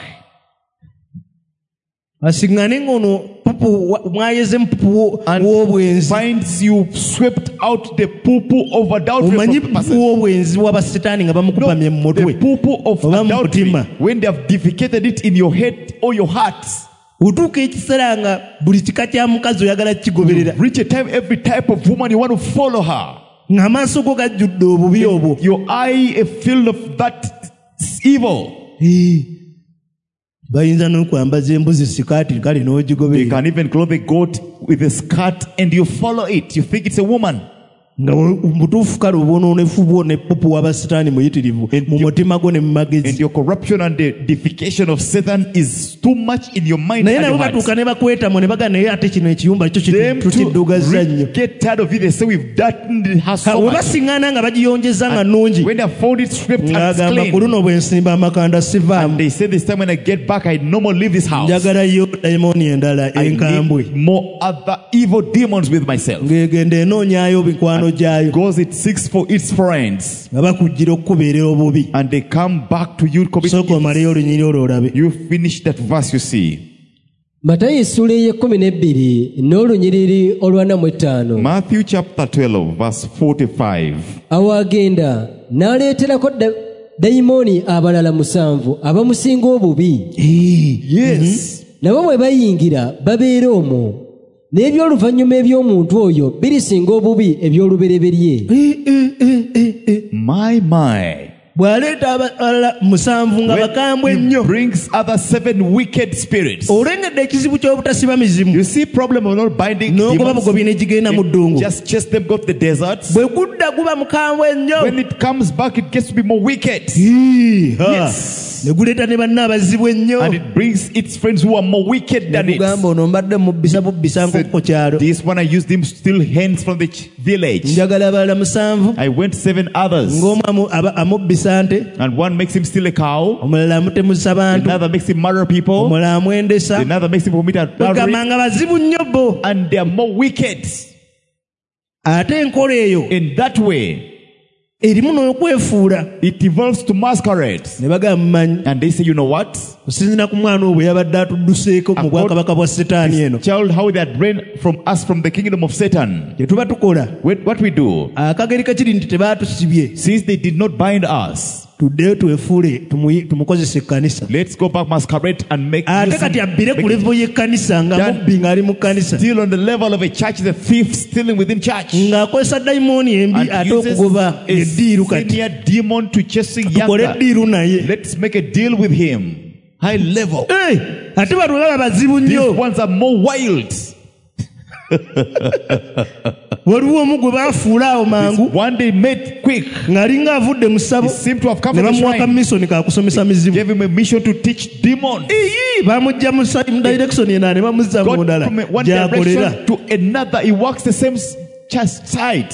asiŋŋane ng'ono pupu mwayezemu pupu w'obwenzi. Finds you swept out the poo-poo of adultery Omanyi from the pupu person. w'obwenzi w'abasitaani nga bamukupamye mu The mutwe poo-poo of oba mu adultery, mutima. when they have defecated it in your head or your heart, otuuka ekiseera nga buli kika kya mukazi oyagala kigoberera reach a time every type of woman you want to follow her. ng'amaaso go gajjudde obubi obwo. Your eye a field of that evil. Bayinza n'okwambaza embuzi sikaati kale They n'ogigoberera can even clothe a goat with a skirt and you follow it. You think it's a woman. nga mutuufu kale obwonoonefu bwo ne pupu w'abasitaani muyitirivu mu mutima gwo ne mu And magezi. your corruption and the defecation of Satan is too much in your mind Naye and nabo your heart. batuuka ne bakwetamu ne bagamba naye ate kino ekiyumba kyo Them tukiddugaza nnyo. to get tired of it. They say we've done her so we much. basiŋŋaana nga bagiyonjeza nga nnungi When they have found it stripped and ng'agamba ku clean, luno bwe nsimba amakanda sivaamu they say this time when I get back, I no more leave this house. njagalayo dayimooni endala I enkambwe need more other evil demons with myself. ng'egenda enoonyayo mikwano gyayo Goes it seeks for its friends, nga bakuggira okukubeerera obubi. and they come back to you. Sooka omaleyo olunyiri olwo olabe. You finish that verse, you see. Matayo essula ey'e12 n'olunyiriri olwa45. Matthew chapter 12, verse 45. Awo agenda n'aleeterako dayimooni abalala 7 abamusinga obubi. Yes. Nabo bwe bayingira babeera omwo, n'ebyoluvannyuma eby'omuntu oyo birisinga obubi eby'olubereberye. My. bw'aleeta abalala 7 nga bakambwe When ennyo. he brings other 7 wicked spirits. olengedde ekizibu ky'obutasiba mizimu You see problem of not binding n'ogoba demons. bugobi ne gigenda mu ddungu. Just chase them, go to the deserts. bwe gudda guba mukambwe ennyo. When it comes back, it gets to be more wicked. Yes. ne guleeta ne banna abazibu ennyo. And it brings its friends who are more wicked than it. Negugamba ono mbadde mubbisa bubbisa nkoko ku kyalo. This one I used him steal hands from the village. njagala abalala 7 I went 7 others. ng'omu amubbisa nte, And one makes him steal a cow. omulala amutemusa bantu, Another makes him murder people. omulala amwendesa. Another makes him commit adultery. Bagamba nga bazibu nnyo bo. And they are more wicked. Ate enkola eyo In that way, erimu n'okwefuula It evolves to masquerade. ne bagamba mumanyi And they say, you know what? okusinziira ku mwana obwe yabadde atudduseeko mu bwakabaka bwa setaani eno Child, how they had ran from us from the kingdom of Satan. kye tuba tukola What we do, akageri kakiri nti tebaatusibye since they did not bind us, tuddeyo twefuule tumukozesa ekkanisa let's go back masquerade and make ate kati abbire ku levo y'ekkanisa nga mubbi ng'ali mu kkanisa still on the level of a church, the thief stealing within church. ng'akozesa dayimooni embi And ate uses okugoba a eddiiru kati senior demon to chasing tukole younger. eddiiru naye Let's make a deal with him. High level. ate bano baba bazibu These nnyo ones are more wild. waliwo omu gwe baafuula awo mangu One day made quick. ng'alinga avudde mu He ssabo seemed to have come ne from the bamuwaka shrine. misoni kakusomesa mizibu Gave him a mission to teach demons. bamujja mu direction ena ne bamuzza mu Got ndala from one gy'akolera direction to another. He walks the same church side.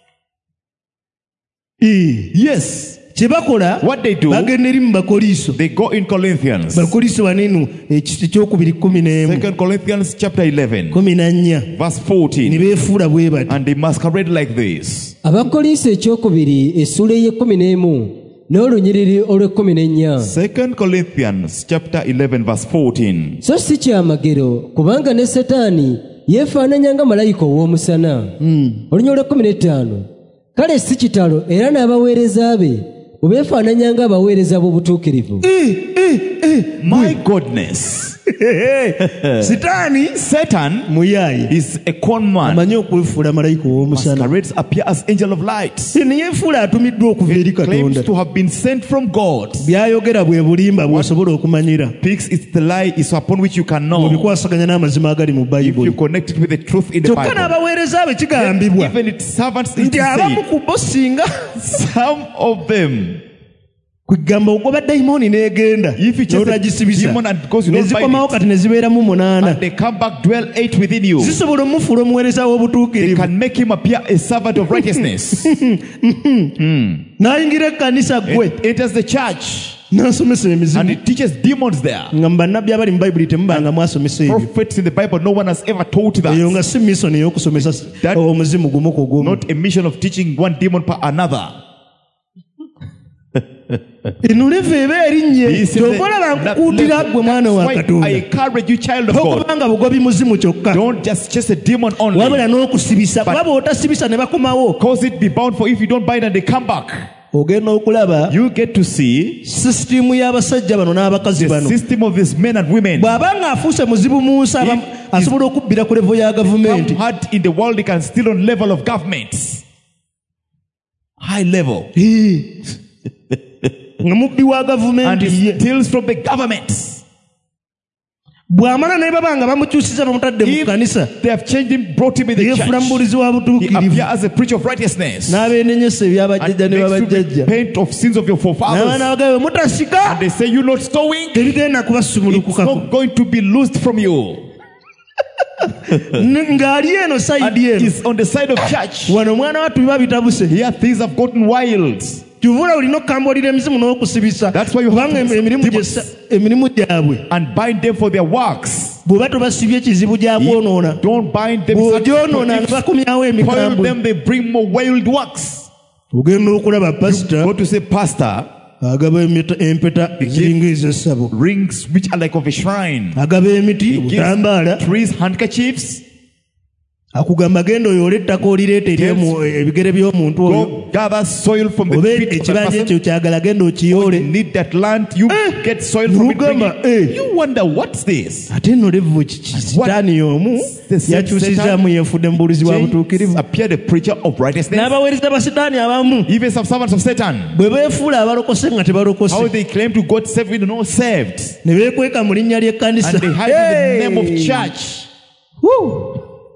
Yes. kye bakola What they do, bagenda eri mu bakoliiso they go in Corinthians. bakoliiso banenu ekiti kyokubiri 11 2 Corinthians chapter 11, 14 verse ne 14. beefuula bwe bati And they masquerade like this. abakolinso ekyokubiri essula ey'e11 n'olunyiriri olw'e14. 2 Corinthians chapter 11, verse 14. So si kyamagero kubanga ne Setaani yeefaananya nga malayika ow'omusana. Olunyiriri olw'e15. Kale si kitalo era n'abaweereza be bwe beefaananya nga abaweereza b'obutuukirivu. My goodness. sitaani Satan muyaaye is a con man. amanyi okwefuula malayika ow'omusana Masquerades appear as angel of light. ne yeefuula atumiddwa okuva eri Claims katonda to have been sent from God. byayogera bwe bulimba bw'osobola okumanyira Speaks is the lie is upon which you can know. bwebikwasaganya n'amazima agali mu If you bayibuli connect it with the truth in the kyokka Bible. n'abaweereza be kigambibwa Even its servants it nti is abamu said, ku bo singa some of them, kwegamba ogoba dayimooni n'egenda if you chase a n'otagisibisa demon and because you ne don't zikomawo bind it, kati ne zibeeramu 8 and they come back, dwell 8 within you, zisobola omufuula omuweereza they w'obutuukirivu can make him appear a servant of righteousness. n'ayingira ekkanisa gwe It enters the church n'asomesa and emizimu it teaches demons there. nga mu bannabbi abali mu bayibuli temubanga mwasomesa ebyo Prophets in the Bible, no one has ever taught eyo that. nga si misoni ey'okusomesa That- omuzimu gumu ku gumu Not a mission of teaching one demon per another. eno leva eba erinnya This is kyokola bankukuutira gwe mwana wa That's why katonda I encourage you, child of God. tokubanga bugobi muzimu kyokka Don't just chase a demon only. wabula n'okusibisa But- kuba bw'otasibisa ne bakomawo Cause it be bound for if you don't bind and they come back. ogenda okulaba You get to see sisitimu y'abasajja bano n'abakazi the bano system of these men and women. bw'aba ng'afuuse muzibu mu nsi aba- asobola okubbira ku levo ya Come gavumenti hard in the world, they can still on level of governments. High level. nga mubbi wa And gavumenti ye he steals from the government. bw'amala naye baba nga bamukyusiza bamutadde mu If kanisa they have changed him, brought him in the yeefula church, mubulizi wa he butuukirivu appears as a preacher of righteousness. n'abeenenyesa And ebyabajjajja ne makes you babajjajja repent of sins of your forefathers. n'abaana bagabe mutasika And they say you're not stowing. tebigenda It's kubasumulukukako not going to be loosed from you. ng'ali eno And sayidi eno he's on the side of church. wano omwana wattu biba bitabuse Here things have gotten wild. kivula olina okukambalira emizimu n'okusibisa That's why you have kubanga to emirimu gyabwe and bind them for their works. bw'oba tobasibye ekizibu gya kwonoona Don't bind them. bw'ogyonoona nga bakumyawo Toil emikambwe them, they bring more wild works. ogenda okulaba pasita Go to say, Pastor, agaba empeta eziringa ez'essabo rings which are like of a shrine. agaba emiti He gives butambaala trees, handkerchiefs. akugamba genda oyole ettaka olireeta eri ebigere by'omuntu oyo Go gather soil from the oba feet of the ekibanja ekyo person. kyagala genda You okiyoole need that land. You get soil from it. Bring Rugamba, it. You wonder, what's this? ate nno levu sitaani y'omu The same yakyusizaamu yeefudde mu bulizi bwa James butuukirivu appeared a preacher of righteousness. n'abaweereza ba sitaani abamu Even some servants of Satan. bwe beefuula abalokose nga How tebalokose they claim to God saved and not saved. ne beekweka mu linnya ly'ekkanisa And they hide in the name of church. Woo!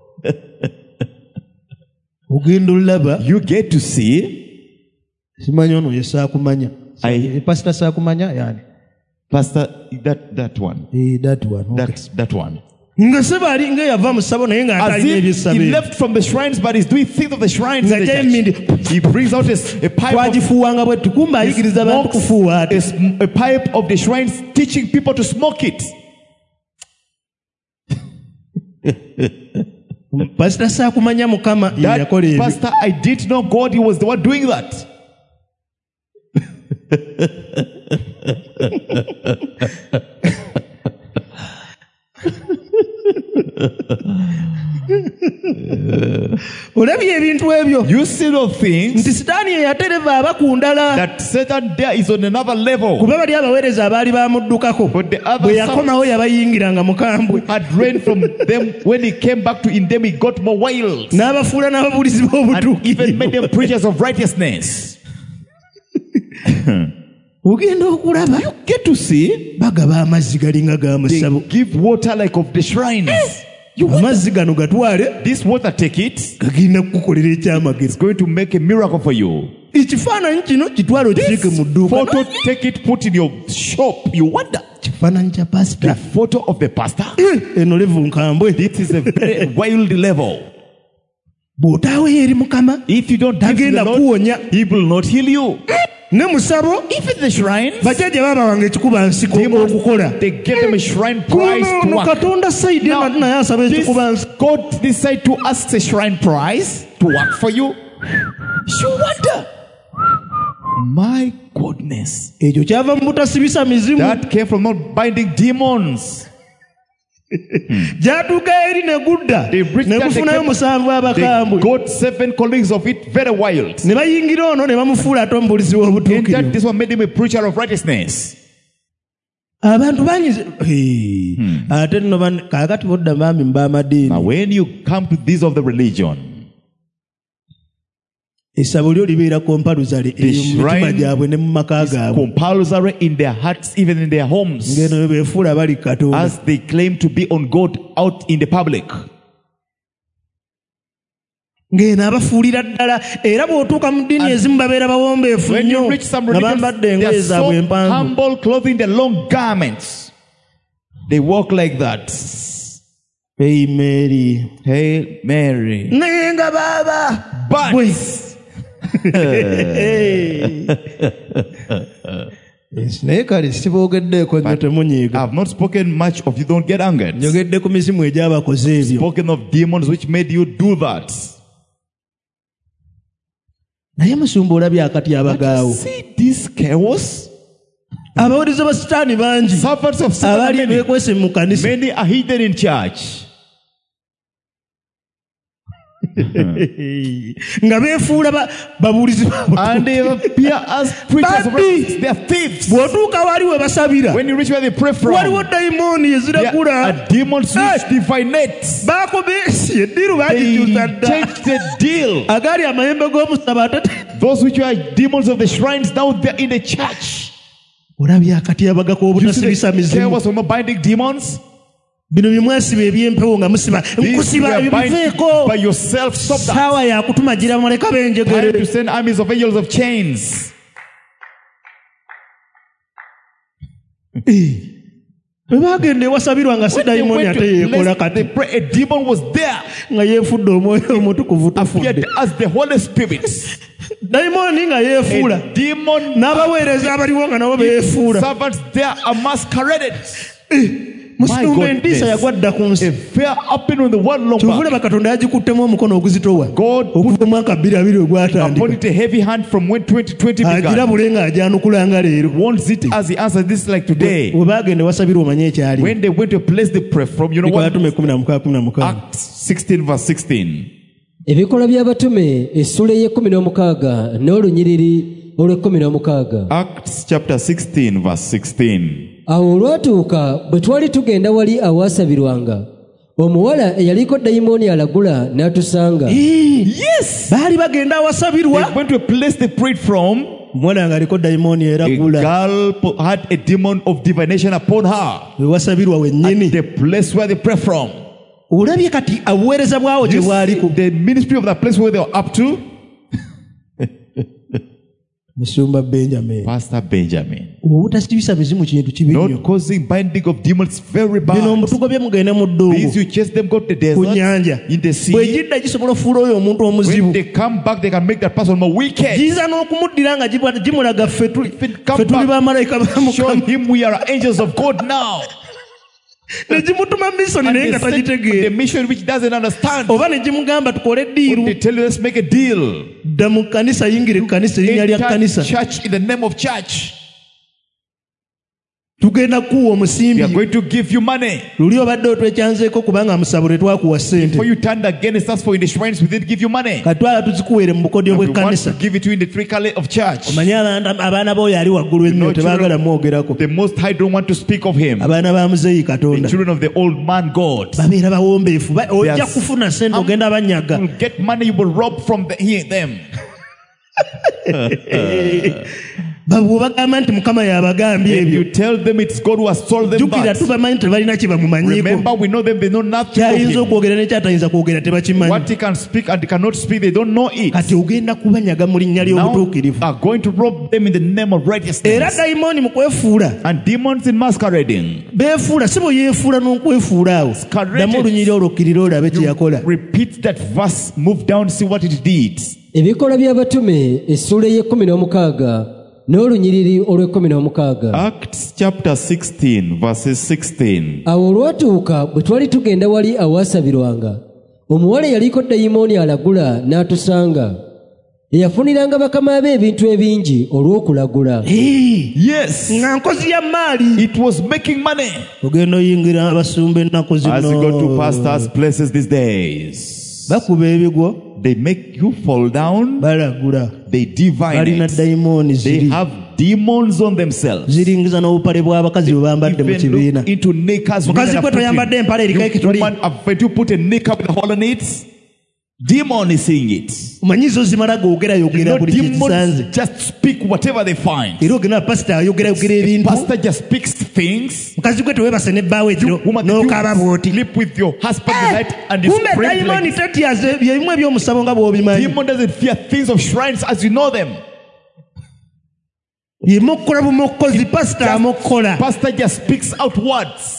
ogenda olaba You get to see simanyi ono ye saakumanya I- pasita saakumanya yani Pastor, that one. that one okay. That one. nga se baali ng'eyava mu ssabo naye As ng'atalina if ebyesabe he left from the shrines, but he's doing things of the shrines in the church. He brings out a pipe of twagifuuwanga bwe tukumba ayigiriza abantu kufuuwa ate a pipe of the shrines, teaching people to smoke it. pasita saakumanya mukama ye That yakola ebyo pastor, I didn't know God. He was the one doing that. olabye ebintu ebyo You see those things nti sitaani eyatereva aba ku ndala that Satan there is on another level. kuba bali abaweereza abaali bamuddukako But the bwe other yakomawo yabayingiranga mukambwe had rained from them. When he came back to in them, he got more wild n'abafuula n'ababuulizi and even made b'obutuukirivu them preachers of righteousness. ogenda okulaba You get to see bagaba amazzi galinga they g'amasabo give water like of the shrines. amazzi gano gatwale This water, take it. gagenda kukukolera ekyamagezi It's going to make a miracle for you. ekifaananyi kino kitwale okiteeke mu dduuka Photo, take it, put in your shop. You wonder. kifaananyi kya The pasita photo of the pastor. eno levu nkambwe This is a very wild level. bw'otaaweyo eri mukama If you don't give to the tagenda Lord, kuwonya He will not heal you. ne musabo If it's the shrines, bajjajja baabawanga ekikuba nsiko okukola they give them a shrine price to ono work. katonda sayidi Now, ena naye asaba ekikuba nsiko God decide to ask the shrine price to work for you. You wonder. My goodness. ekyo kyava mu butasibisa mizimu That came from not binding demons. gyatuuka eri ne gudda They reached ne that gufunayo they musanvu They abakambwe got 7 colleagues of it, very wild. ne bayingira ono ne bamufuula ate omubuulizi In that, w'obutuukirivu this one made him a preacher of righteousness. abantu banyize ate nno kaakati bodda baami mu Now, b'amadiini when you come to these of the religion, essabo lyo libeera kompaluzale The eyo mu mitima shrine gyabwe ne mu maka gaabwe compulsory in their hearts, even in their homes, ngeno bwe beefuula bali katonda as they claim to be on God out in the public. ng'eno abafuulira ddala era bw'otuuka mu ddiini ezimu babeera bawombeefu When nnyo you reach some nga religions, bambadde they engoye are so zaabwe empanvu humble, clothing their long garments. They walk like that. Hey Mary Hail Mary. naye nga baaba But naye kale siboogeddeeko nnyo temunyiiga I've not spoken much of you, don't get angered. njogedde ku mizimu egyabakoze ebyo Spoken of demons which made you do that. naye musumba olabye akati abagaawo See this chaos? abaweereza ba sitaani bangi Servants of Satan abaali are many. beekwese mu kanisa Many are hidden in church. nga beefuula babuulizi And they appear as preachers of Baddi. righteousness. They are thieves. bw'otuuka wali we basabira When you reach where they pray waliwo from, dayimooni there eziragula are demons which divinate. baakobesi eddiiru They baagikyusa dda change the deal. agaali amayembe g'omusaba ate Those which are demons of the shrines, now they're in the church. olabye akati abaga You see k'obutasibisa the mizimu chaos of not binding demons? bino bye mwasiba eby'empewo nga musiba These you nkusiba are ebyo binding biveeko by yourself. Stop that. saawa yakutuma gira muleka Time benjegere to send armies of angels of chains. bwe baagenda ewasabirwa nga si When they dayimooni went ate to yeekola bless, kati they pray, a demon was there, nga yeefudde omwoyo omutukuvu appeared tufudde as the Holy Spirit. dayimooni nga yeefuula A demon, n'abaweereza abaliwo nga nabo beefuula servants there are masqueraded. musumba My entiisa goodness. yagwa dda ku nsi A fair happened on the world long kyovula back. bakatonda yagikuttemu omukono oguzitowa God okuva mwaka 2020 ogwatandika upon it a heavy hand from when 2020 began. agirabule ng'ajyanukula nga leero Wants it as he answered this like today. bwe baagenda ewasabirwa omanye ekyali When they went to place the prayer from, you know what? batume 16 Acts 16 verse 16. ebikola by'abatume essula ey'e16 n'olunyiriri olw'e16. Acts chapter 16 verse 16. awo olwatuuka bwe twali tugenda wali awaasabirwanga omuwala eyaliko dayimooni alagula n'atusanga. Yes! baali bagenda They awasabirwa went to a place they prayed from. omuwala ng'aliko dayimooni A eragula girl had a demon of divination upon her. ewasabirwa wennyini The place where they pray from. olabye kati obuweereza bwawo gye You see bwaliko the ministry of that place where they were up to. musumba benjamin Pastor Benjamin. obutasibisa mizimu kintu kibi nnyo Not causing binding of demons very bino bad. omutugobye mugende mu ddungu These you chase them, go to the ku desert, nnyanja in the bwe sea. gidda gisobola ofuula oyo omuntu omuzibu When they come back, they can make that person more wicked. giyinza n'okumuddira nga gimulaga ffe tuli come ffe tuli back, bamalayika ba Show mukama him we are angels of God now. ne gimutuma misoni And naye they nga send tagitegeera the mission which doesn't understand. oba ne gimugamba tukole They ddiiru tell you, let's make a deal. dda mu kkanisa yingire ku kkanisa erinnya lya Enter kkanisa church in the name of church. tugenda kuwa We omusimbi are going to give you money. luli obadde otwekyanzeeko kubanga musabo tetwakuwa ssente Before you turned against us for in the shrines, we didn't give you money. katwala tuzikuweere mu bukodyo We want bw'ekkanisa to give it to you in the tricale of church. omanye abaana b'oyo ali waggulu ennyo tebaagala mwogerako The Most High don't want to speak of him. abaana ba muzeeyi The katonda children of the old man God. babeera bawombeefu ojja Yes. kufuna ssente ogenda banyaga You will get money, you will rob from them. bw'obagamba nti mukama y'abagambye If ebyo you tell them it's God who has told them jjukira that, tubamanyi tebalina kye bamumanyiiko remember we know them, they know nothing of kyayinza him. okwogera nekyatayinza kwogera tebakimanyi What he can speak and he cannot speak, they don't know it. kati ogenda kubanyaga mu linnya Now ly'obutuukirivu are going to rob them in the name of era righteousness. dayimooni mu kwefuula And demons in masquerading. beefuula si bwe yeefuula n'okwefuula awo ddamu olunyiri olukkirira olabe kye yakola Repeat that verse, move down, see what it did. ebikola by'abatume essula ey'e16 n'olunyiriri olw'e16. Acts chapter 16, verses 16. awo olwatuuka bwe twali tugenda wali awaasabirwanga omuwala eyaliko dayimooni alagula n'atusanga eyafuniranga bakama be ebintu ebingi olw'okulagula. Yes, nga nkozi ya maali it was making money. ogenda oyingira abasumba ennaku As you go to zino pastors' places these days, bakuba ebigwo they make you fall down, balagula they divine balina it. dayimooni They ziri have demons on themselves. ziringiza n'obupale bw'abakazi bwe bambadde mu Even kibiina look into knickers. mukazi gwe toyambadde empale eriko ekituli Woman, when you put a knicker with a hole in it, demon is seeing it. omanyi zo zimala googerayogera buli kyekisanze Demons just speak whatever they find. era ogenda pasita ayogerayogera ebintu Pastor just speaks things. mukazi gwe teweebase nebbaawo ekiro Woman, n'okaaba bw'oti sleep with your husband tonight and you kumbe sprinkle dayimooni like tetyaze byebimu eby'omusabo nga bw'obimanyi demon doesn't fear things of shrines as you know them. yemukkola bumukkozi pasita amukkola Pastor just speaks out words.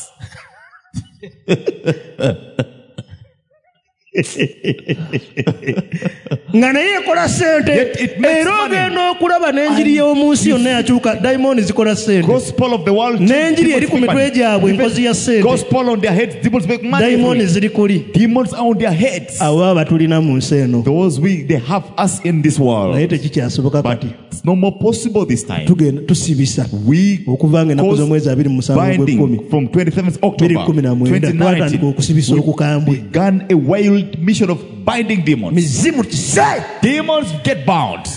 nga naye ekola ssente Yet it makes era money. ogenda okulaba n'enjiri y'omu nsi yonna yakyuka dayimooni zikola ssente Gospel of the world. n'enjiri eri ku demons make mitwe money. gyabwe enkozi ya ssente Gospel on their heads. Demons make money. dayimooni ziri kuli Demons are on their heads. abo baba batulina mu nsi eno Those they have us in this world. naye tekikyasoboka But kati it's no more possible this time. tugenda tusibisa We okuva nga ennaku z'omwezi 27 binding from 27th October 2019 twatandika 2019. okusibisa okukambwe We began a wild mission of binding demons. mizimu kise Demons get bound.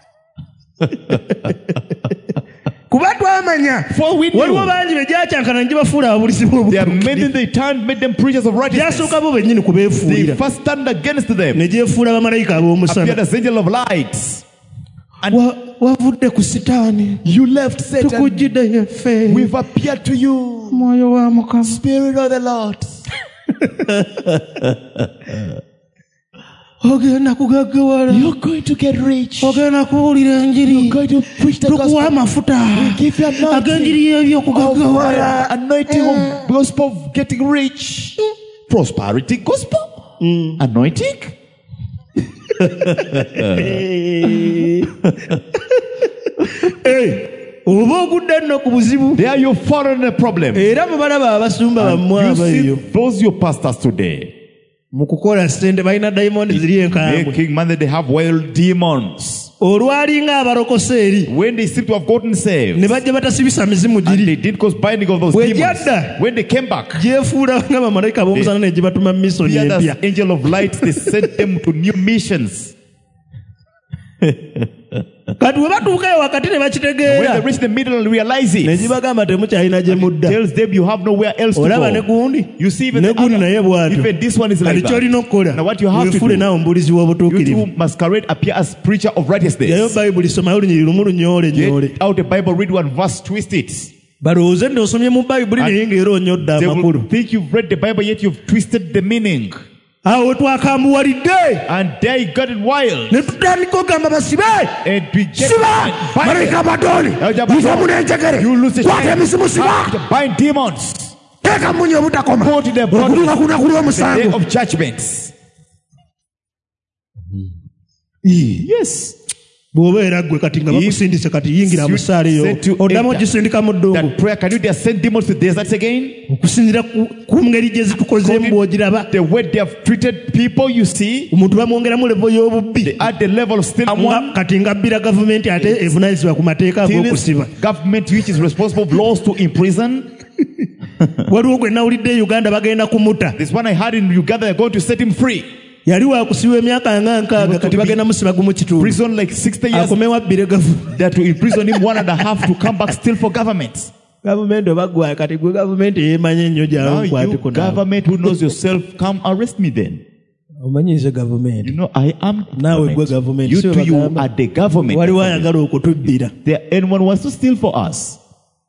kuba twamanya For we knew waliwo bangi begyacankana ngibafuula ababulizi there are many b'obutuukirivu they turned, made them preachers of righteousness. gyasooka bo bennyini They kubeefuulira first turned against them, ne gyefuula bamalayika appeared ab'omusana as angel of light. And wavudde ku sitaani you left Satan. tukujjiddeyo ffe We've appeared to you, mwoyo wa mukama Spirit of the Lord. ogenda kugaggawala You're going to get rich. ogenda kuwulira enjiri You're going to preach the tukuwa gospel. amafuta Give you anointing ag'enjiri y'ebyokugaggawala anointing of gospel of getting rich. Prosperity gospel. Anointing. oba ogudde nno ku buzibu There you fallen in a problem. era mu balaba abasumba bammwe You see abaeyo those your pastors today mu kukola ssente balina dayimooni ziri enkambwe making money. They have wild demons. olwalinga abalokose eri When they seem to have gotten saved, ne bajja batasibisa mizimu and giri they did cause binding of those Bwe demons. gyadda. When they came back, gyefuula nga bamalayika b'omusana ne gibatuma mu misoni the empya other angel of light, they sent them to new missions. kati we batuukayo wakati ne When they bakitegeera reach the middle and realize ne it, gibagamba temukyalina gye mudda tells them you have nowhere else to olaba ne go. gundi You see, even ne the gundi other- naye bw'atyo even this one is kati like that. kyolina okukola Now what you have to weefuule do, naawe omubulizi You w'obutuukirivu too masquerade, appear as preacher of yayo righteousness. bayibuli somayo olunyiri lumu lunyoole nyoole Get out the Bible, read one verse, twist it. balowooze nti osomye mu bayibuli naye ng'era onyodde They amakulu will think you've read the Bible, yet you've twisted the meaning. awo we twakambuwalidde And there you got it wild. ne tutandika ogamba basibe And we get siba malayika abadooni muva mu n'enjegere You lose the kwata emisimu siba bind demons. teeka munyi obutakoma Go to the bottom. okutuuka ku lunaku The day lw'omusango of judgments. Yes. bw'oba era ggwe kati nga bakusindise kati yingira mu ssaala eyo oddamu ogisindika mu ddungu that prayer, can you just send demons to deserts again? okusinziira ku ngeri gye zitukozeemu bw'ogiraba The way they have treated people, you see, omuntu bamwongeramu levo y'obubbi they at the level of still one kati ngabbira gavumenti ate evunaanyizibwa ku mateeka ag'okusiba government which is responsible for laws to imprison. waliwo gwe nawulidde Uganda bagenda kumuta This one I heard in Uganda, they're going to set him free. yali wakusibwa emyaka nga nkaaga kati bagenda musiba gumu kitundu Prison like 60 years. akomewo abbire gavumenti They are to imprison him 1.5 to come back still for government. gavumenti obagwa kati gwe gavumenti yeemanya ennyo Now gyawe you nkwateko government who knows yourself, come arrest me then. omanyize gavumenti You know, I am naawe gwe government. gavumenti You si too, you bagamba. are the government. waliwo ayagala okutubbira There anyone wants to steal for us.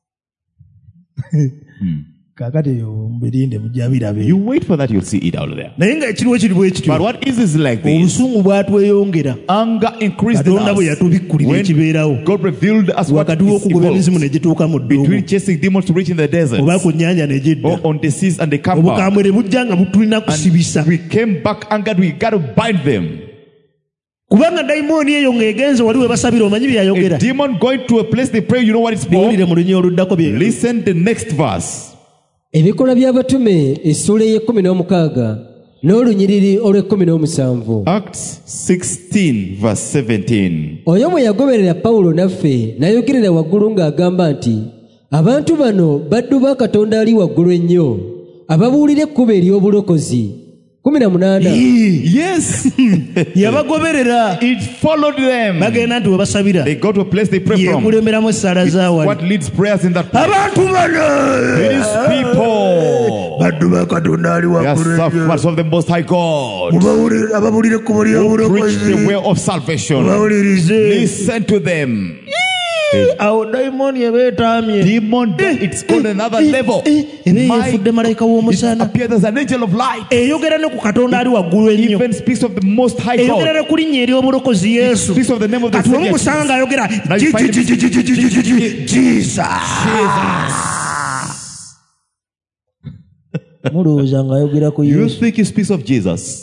kaakati mubirinde mujja biraba You wait for that, you'll see it out there. naye nga ekiriwo kiri bwe kityo But what is like this? obusungu bwatweyongera Anger increased in katonda bwe us. yatubikkulira When ekibeerawo God revealed us what wakati is w'okugoba emizimu evil, ne gituuka mu ddungu between chasing demons to reach in the desert, oba ku nnyanja ne gidda or on the seas and they come back. obukambwe ne bujja nga butulina kusibisa And we came back angered, we got to bind them. kubanga dayimooni eyo ng'egenze wali we basabira omanyi A byayogera demon going to a place they pray, you know what it's for? biwulire mu lunyi oluddako bye Listen the next verse. ebikola by'abatume essuula ey'e16 n'olunyiriri olw'e17. Acts 16 verse 17. oyo bwe yagoberera Pawulo naffe n'ayogerera waggulu ng'agamba nti abantu bano baddu ba Katonda ali waggulu ennyo ababuulira ekkubo ery'obulokozi. 18. Yes. yabagoberera It followed them. bagenda nti we basabira They go to a place they pray from. yekulemberamu essaala zaawali What leads prayers in that place? abantu bano These people, baddu ba Katonda ali they are waggulu ennyo servants of the Most High God. ababuulira ekkubo Who preach ly'obulokozi the way of salvation. bawulirize Listen to them. awo dayimooni ebeetamye Demon, it's on another level. eba yefudde malayika It w'omusana appears as an angel of light. eyogera ne ku Katonda ali waggulu ennyo Even speaks of the Most High eyogera God. ne ku linnya ery'obulokozi yesu Speaks of the name of the kati Savior. wamusanga ng'ayogera Now you find him- Jesus mulowooza ng'ayogera ku You yesu think he speaks of Jesus?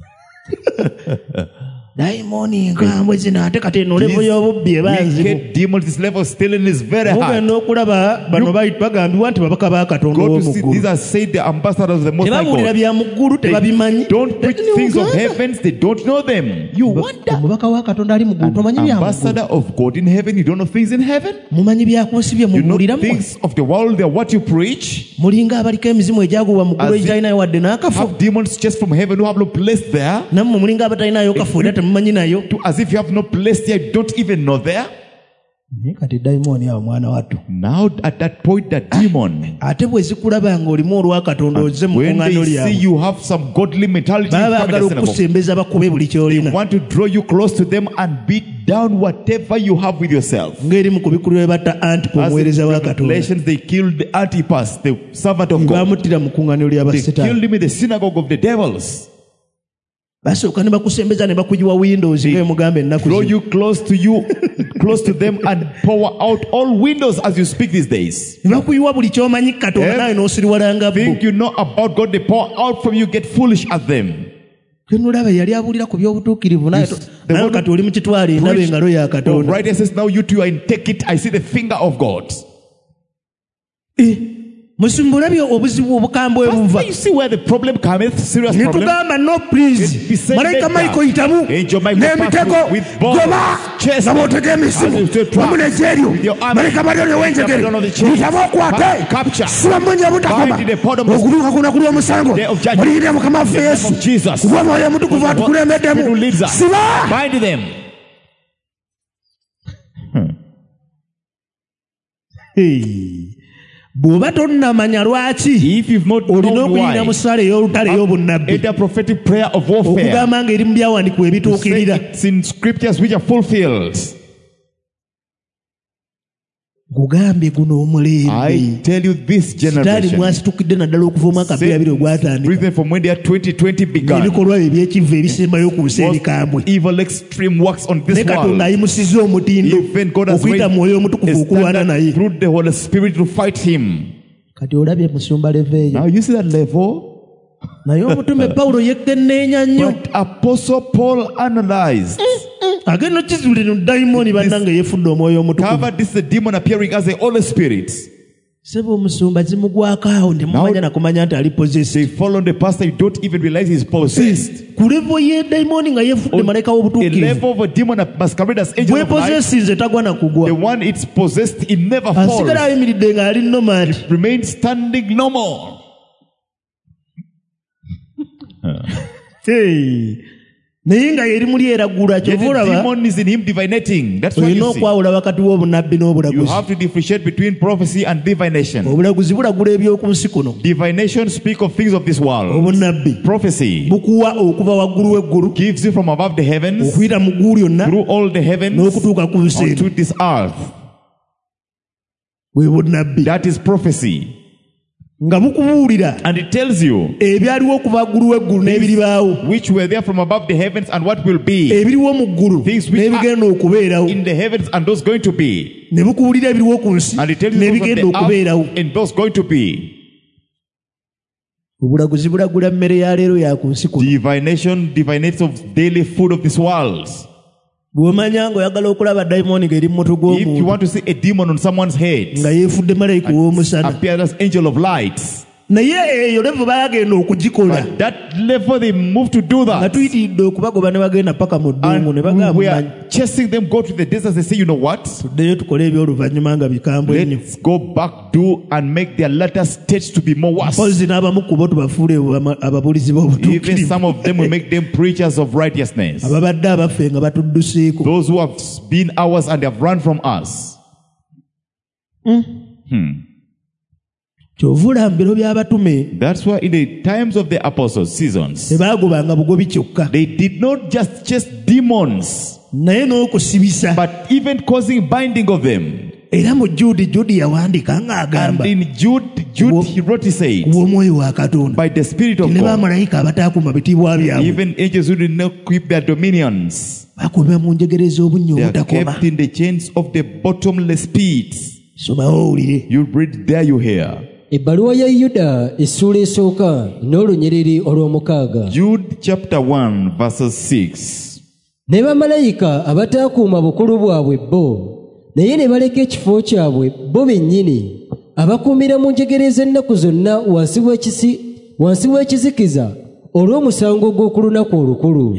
dayimooni enkambwe zino ate kati eno levo y'obubbi ebanzibu Wicked demons, this level of stealing is very hard. mugenda okulaba bano bagambibwa nti babaka ba Katonda Go to see, ow'omuggulu these are said the ambassadors of the Most High tebabuulira God. bya mu ggulu tebabimanyi Don't preach things of heavens, they don't know them. You wonder. omubaka wa Katonda ali mu ggulu tomanyi bya mu ggulu Ambassador of God in heaven, you don't know things in heaven? mumanyi byakunsi bye You know mubuulira mmwe things of the world, they're what you preach. mulinga abaliko emizimu egyagulwa mu ggulu As if- egitalinayo wadde n'akafu Have demons just from heaven who have no place there. nammwe mulinga abatalinayo kafu era temumanyi nayo As if you have no place there, you don't even know there. naye kati dayimooni awo mwana wattu Now at that point, that demon, ate bwe zikulaba ng'olimu olwa Katonda ozze mu when kuŋŋaano they see lyabwe you have some godly mentality, you baba come in baagala the synagogue. okukusembeza bakube buli kyolina Want to draw you close to them and beat down whatever you have with yourself. ng'eri mu kubikulu bwe batta Antipa As omuweereza in wa Katonda Revelations, they killed Antipas, the servant of ne God. bamuttira mu kuŋŋaano They ly'abasitaani killed him in the synagogue of the devils. basooka ne bakusembeza ne bakuyiwa windows ng'emugamba ennaku Draw zino. you, close to them, and pour out all windows as you speak these days. ne bakuyiwa buli ky'omanyi Katonda Eh? nawe n'osiriwalanga bo Think you know about God, they pour out from you, get foolish at them. kenulaba yali abuulira ku by'obutuukirivu naye the nawe one kati oli mu kitwale endaba Preach engalo ya of Katonda righteousness, now you two are in, take it, I see the finger of God. musimbulabye obuzibu obukambwe Pastor, buva you see where the problem cometh, serious ne problem. tugamba no please Be sent malayika better. Michael yitamu Angel Michael n'emitego pass with bows, goba chest, nga bw'otega emisimu as you say, trap, wamu n'ekyerio with your arm, malayika balyo w'enjegere down on the chest, yitamu okwate capture, siba munye butakoma bind the pod of the okutuuka ku lunaku lw'omusango day of judgment. oliyirira mukama waffe In the name yesu of Jesus. kuba mwoyo omutukuvu Who atukulembeddemu leads us. siba Bind them. bw'oba tonnamanya lwaki If you've not olina known okuyina mu why, ssaala ey'olutale ey'obunnabbi enter prophetic prayer of warfare. okugamba ng'eri mu byawandiikibwa Say ebituukirira it's in scriptures which are fulfilled. gugambye guno omulembe I tell you, this sitaani generation, mwasitukidde naddala okuva omwaka 2020 ogwatandika reason from when the year 2020 began, ebikolwa bye ebyekivu ebisembayo ku nsi ebikambwe evil extreme works on this ne katonda world. ayimusiza omutindo Even God has okuyita raised mwoyo omutukuvu a okulwana standard naye through the Holy Spirit to fight him. kati olabye musumba leva eyo Now you see that level? naye omutume Pawulo yekenneenya nnyo But Apostle Paul analyzed. agenda kizulira dayimoni bannanga yeefudde omwoyo omutukuvu Covered this the demon appearing as the Holy Spirit. sebo omusumba zimugwako awo ndimumanya nakumanya nti ali possessed. They fall on the pastor, you don't even realize he's possessed. ku levo ye dayimoni nga yeefudde malayika A w'obutuukirivu level of a demon that masquerade as angel bwe of light. possessinze tagwa na kugwa The one it's possessed, it never falls. asigala ayimiridde ng'ali nomad Remain standing normal. naye nga yeri muli eragula Yet kyova the olaba demon is in him divinating. That's what olina you see. okwawula wakati w'obunabbi You n'obulaguzi have to differentiate between prophecy and divination. obulaguzi bulagula eby'oku nsi kuno Divination speak of things of this world. obunabbi Prophecy bukuwa okuva waggulu w'eggulu gives you from above the heavens, okuyita mu ggulu lyonna through all the heavens, n'okutuuka ku nsi onto eno this earth. bwe bunabbi That is prophecy. nga bukubuulira And it tells you ebyaliwo okuva waggulu w'eggulu n'ebiribaawo which were there from above the heavens and what will be ebiriwo mu ggulu Things which n'ebigenda okubeerawo in the heavens and those going to be. ne bukubuulira ebiriwo ku nsi And it tells you those n'ebigenda on the okubeerawo earth and those going to be. obulaguzi bulagula mmere ya leero ya ku nsi kuno Divination divinates of daily food of this world. bw'omanya ng'oyagala okulaba dayimoni ng'eri mu mutwe If you gw'omuntu want to see a demon on someone's head, nga yeefudde malayika w'omusana appear as angel of light. naye eyo levo baagenda okugikola But that level they move to do nga that. tuyitiridde okubagoba ne bagenda paka mu ddungu ne And we bagamba are chasing them, go to the desert, they say, you know what? tuddeyo tukole ebyoluvannyuma nga bikambwe ennyo Let's go back, do and make their latter states to be more worse. mpozi n'abamu ku bo tubafuule ababulizi Even b'obutuukirivu some of them will make them preachers of righteousness. ababadde abaffe nga batudduseeko Those who have been ours and have run from us. kyova olaba mu biro by'abatume That's why in the times of the apostles' seasons, tebaagobanga bugobi kyokka they did not just chase demons, naye n'okusibisa but even causing binding of them. era mu judi yawandiika ng'agamba And in Jude he wrote, he said, ku bw'omwoyo wa katonda by the Spirit of ne God, bamalayika abataakuuma bitiibwa byabwe even angels who did not keep their dominions, bakuumibwa mu njegere z'obunnyo they are obutakoma kept in the chains of the bottomless pits. somawo owulire You read there, you hear. ebbaluwa ya yuda essuula esooka n'olunyiriri olw'omukaaga Jude chapter 1 verses 6. ne bamalayika abataakuuma bukulu bwabwe bo naye ne baleka ekifo kyabwe bo bennyini abakuumira mu njegere z'ennaku zonna wansi w'ekizikiza olw'omusango gw'oku lunaku olukulu.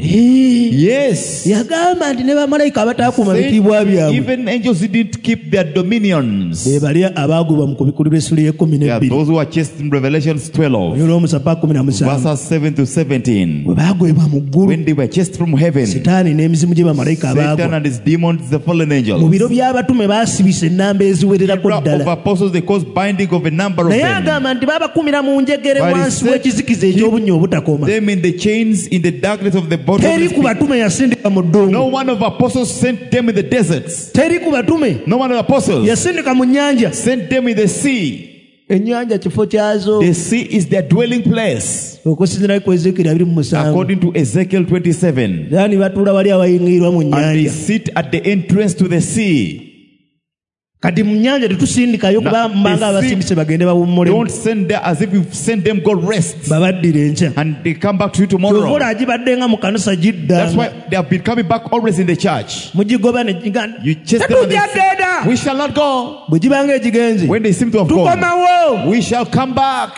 Yes. yagamba nti ne bamalayika abataakuuma Saying bitiibwa byabwe even angels didn't keep their dominions. be bali abaagobwa mu kubikulu b'essula y'ekkumi They are n'ebbiri those who are chased in Revelations 12, olw'omusapa 17 verses 7 to 17. bwe baagobebwa mu ggulu When they were chased from heaven, sitaani n'emizimu gye bamalayika Satan abaagwa and his demons, the fallen mu angels. biro by'abatume baasibisa ennamba eziwererako Of ddala apostles, they caused binding of a number of naye them. agamba nti baabakumira mu njegere But he wansi said, w'ekizikiza eky'obunnyo obutakoma Them in the chains, in the darkness of the bottom. teri ku batume yasindika mu No ddungu one of apostles sent them in the deserts. teri ku batume No one of apostles yasindika mu nnyanja sent them in the sea. ennyanja kifo kyazo The sea is their dwelling place. okusinziira ku Ezekiel 27 According to Ezekiel 27. era ne batuula wali awayingirirwa mu And they nnyanja sit at the entrance to the sea. kati mu nnyanja tetusindikayo kuba mbanga abasindise bagende bawummulemu Don't send them as if you've sent them, go rest. babaddira enkya And they come back to you tomorrow. ovola agibadde nga mu kanisa That's giddanga why they have been coming back always in the church. mugigoba negiganda You chase them and they say, tetujagenda we shall not go. bwe gibanga egigenze When they seem to have gone, tukomawo we shall come back.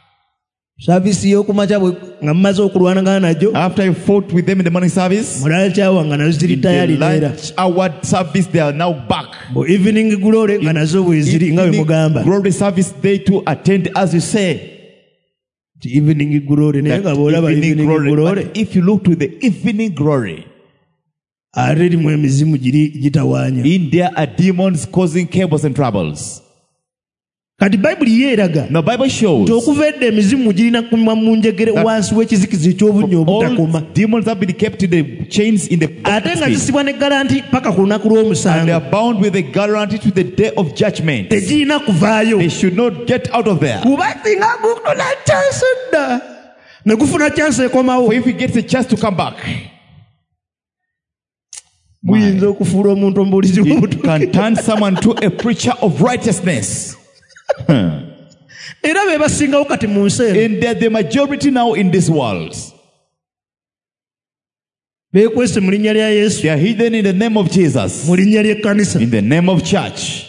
saavisi y'okumakya nga mumaze okulwanagana najjo After you fought with them in the morning service, mulala kyawa nga nazo ziri in the tayali neera lunch hour service, they are now back. mu evening glory nga nazo bwe ziri nga bwe Evening mugamba glory service, they too attend as you say. Ti evening glory naye nga bw'olaba evening glory But if you look to the evening glory, ate erimu emizimu giri gitawaanya in there are demons causing chaos and troubles. kati bayibuli yeeraga Now Bible shows nti okuva edda emizimu girina kunywa mu njegere wansi w'ekizikiza eky'obunnyo obutakoma all demons have been kept in the chains in the ate nga pit, zisibwa ne garanti paka ku lunaku and they lw'omusango are bound with a guarantee to the day of judgment. tegirina kuvaayo They should not get out of there. kuba singa gufuna chansi dda ne gufuna chansi ekomawo For if he gets a chance to come back, buyinza okufuula omuntu omubuulizi it w'obutuukirivu can turn someone to a preacher of righteousness. era be be basingawo kati mu nsi eno And they're the majority now in this world. beekwese mu linnya lya Yesu, They are hidden in the name of Jesus, mu linnya ly'ekkanisa. in the name of church.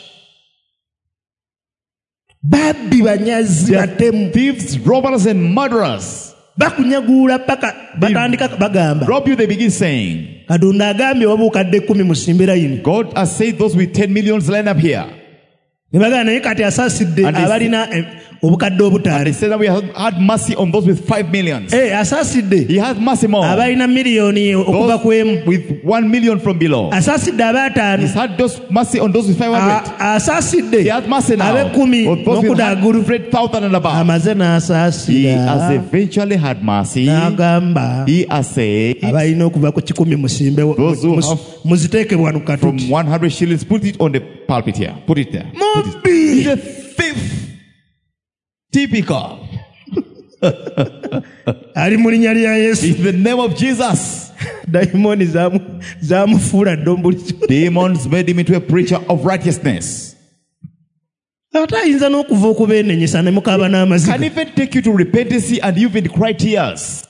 Babbi banyazi They are batemu thieves, robbers, and murderers. bakunyaguula paka batandika bagamba Rob you, they begin saying, Katonda agambye wabukadde 10 musimbe layini. God has said those with 10 millions line up here. Ne bagamba naye kati asaasidde And they- abalina obukadde obutaali. They said that we have had mercy on those with 5 millions. Asaasidde He has mercy more. abalina miliyoni okuva Those ku emu. with 1 million from below. Asaasidde ab'ataano. He's had those mercy on those with 500. Asaasidde He has mercy now. ab'ekkumi On those with n'okudaagulu. 100,000 and above. Amaze He has n'asaasira eventually had mercy. n'agamba He has said, abalina okuva ku 10 musimbe Those who have- muziteeke wano from katuti. 100 shillings, put it on the pulpit here. Put it there. Mubbi He's a thief. Typical. ali mu linnya lya Yesu. In the name of Jesus. Dayimooni zaamufuula ddombulizo. Demons made him into a preacher of righteousness. Ate ayinza n'okuva okubeenenyesa ne mukaaba Can n'amaziga. even take you to repentance and you even cry tears.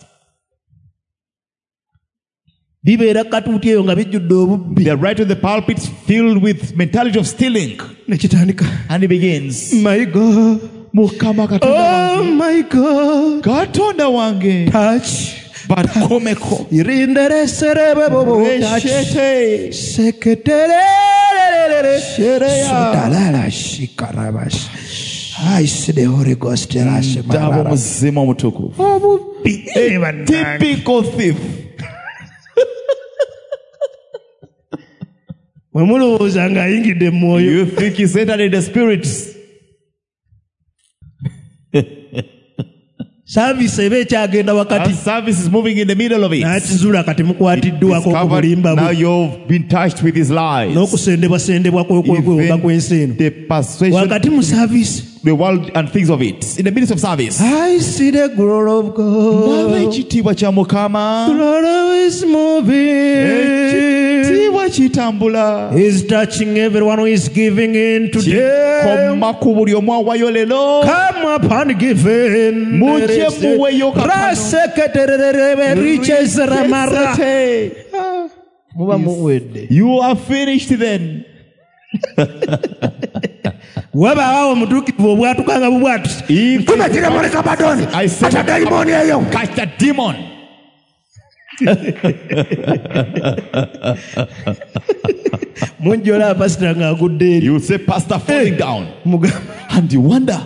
Bibeera katuuti eyo nga bijjudde obubbi. They're right on the pulpit filled with mentality of stealing. Ne kitandika. And he begins, My God. Mukama Katonda Oh wange. my God. Katonda wange. Touch. Bakomeko. Irindereserebe bobo. Touch. Reshete. Seketerere. Shereya. Sudalala shikarabash. I see the Holy Ghost. Dabo muzima omutukuvu. Obubbi. Typical thief. Bwe mulowooza ng'ayingidde mu mwoyo. You think he's entered in the spirits. Saavisi eba ekyagenda And wakati. service is moving in the middle of it. N'akizula kati mukwatiddwako Discovered, okubulimba now bwe. you've been touched with his lies. N'okusendebwasendebwa kw'okuba kw'ensi eno. The persuasion, Wakati mu saavisi. the world and things of it. In the midst of service. I see the glory of Nawe God. ekitiibwa kya Mukama. Glory is moving. Ekitiibwa kitambula. He's touching everyone who is giving in today. Kikoma ku buli omu awaayo leero. Come up and give in. Mujje muweeyo kakano. Raseketererebe riches ramara. Resete. Muba muwedde. You are finished then. Wabaawo omutuukirivu obwatukanga bubwatusi. If Nkumetire muri kabadoni. I said, Acha dayimooni eyo. catch the demon. Munjola pasita ng'agudde eri. You say, Pastor falling down. Mugamba. And you wonder.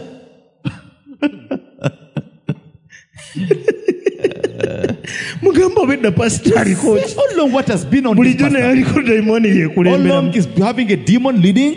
Mugamba obedda pasita aliko ki? How long what has been on this Bulijjo naye pastor? aliko dayimooni How yeekulemberamu. long is having a demon leading?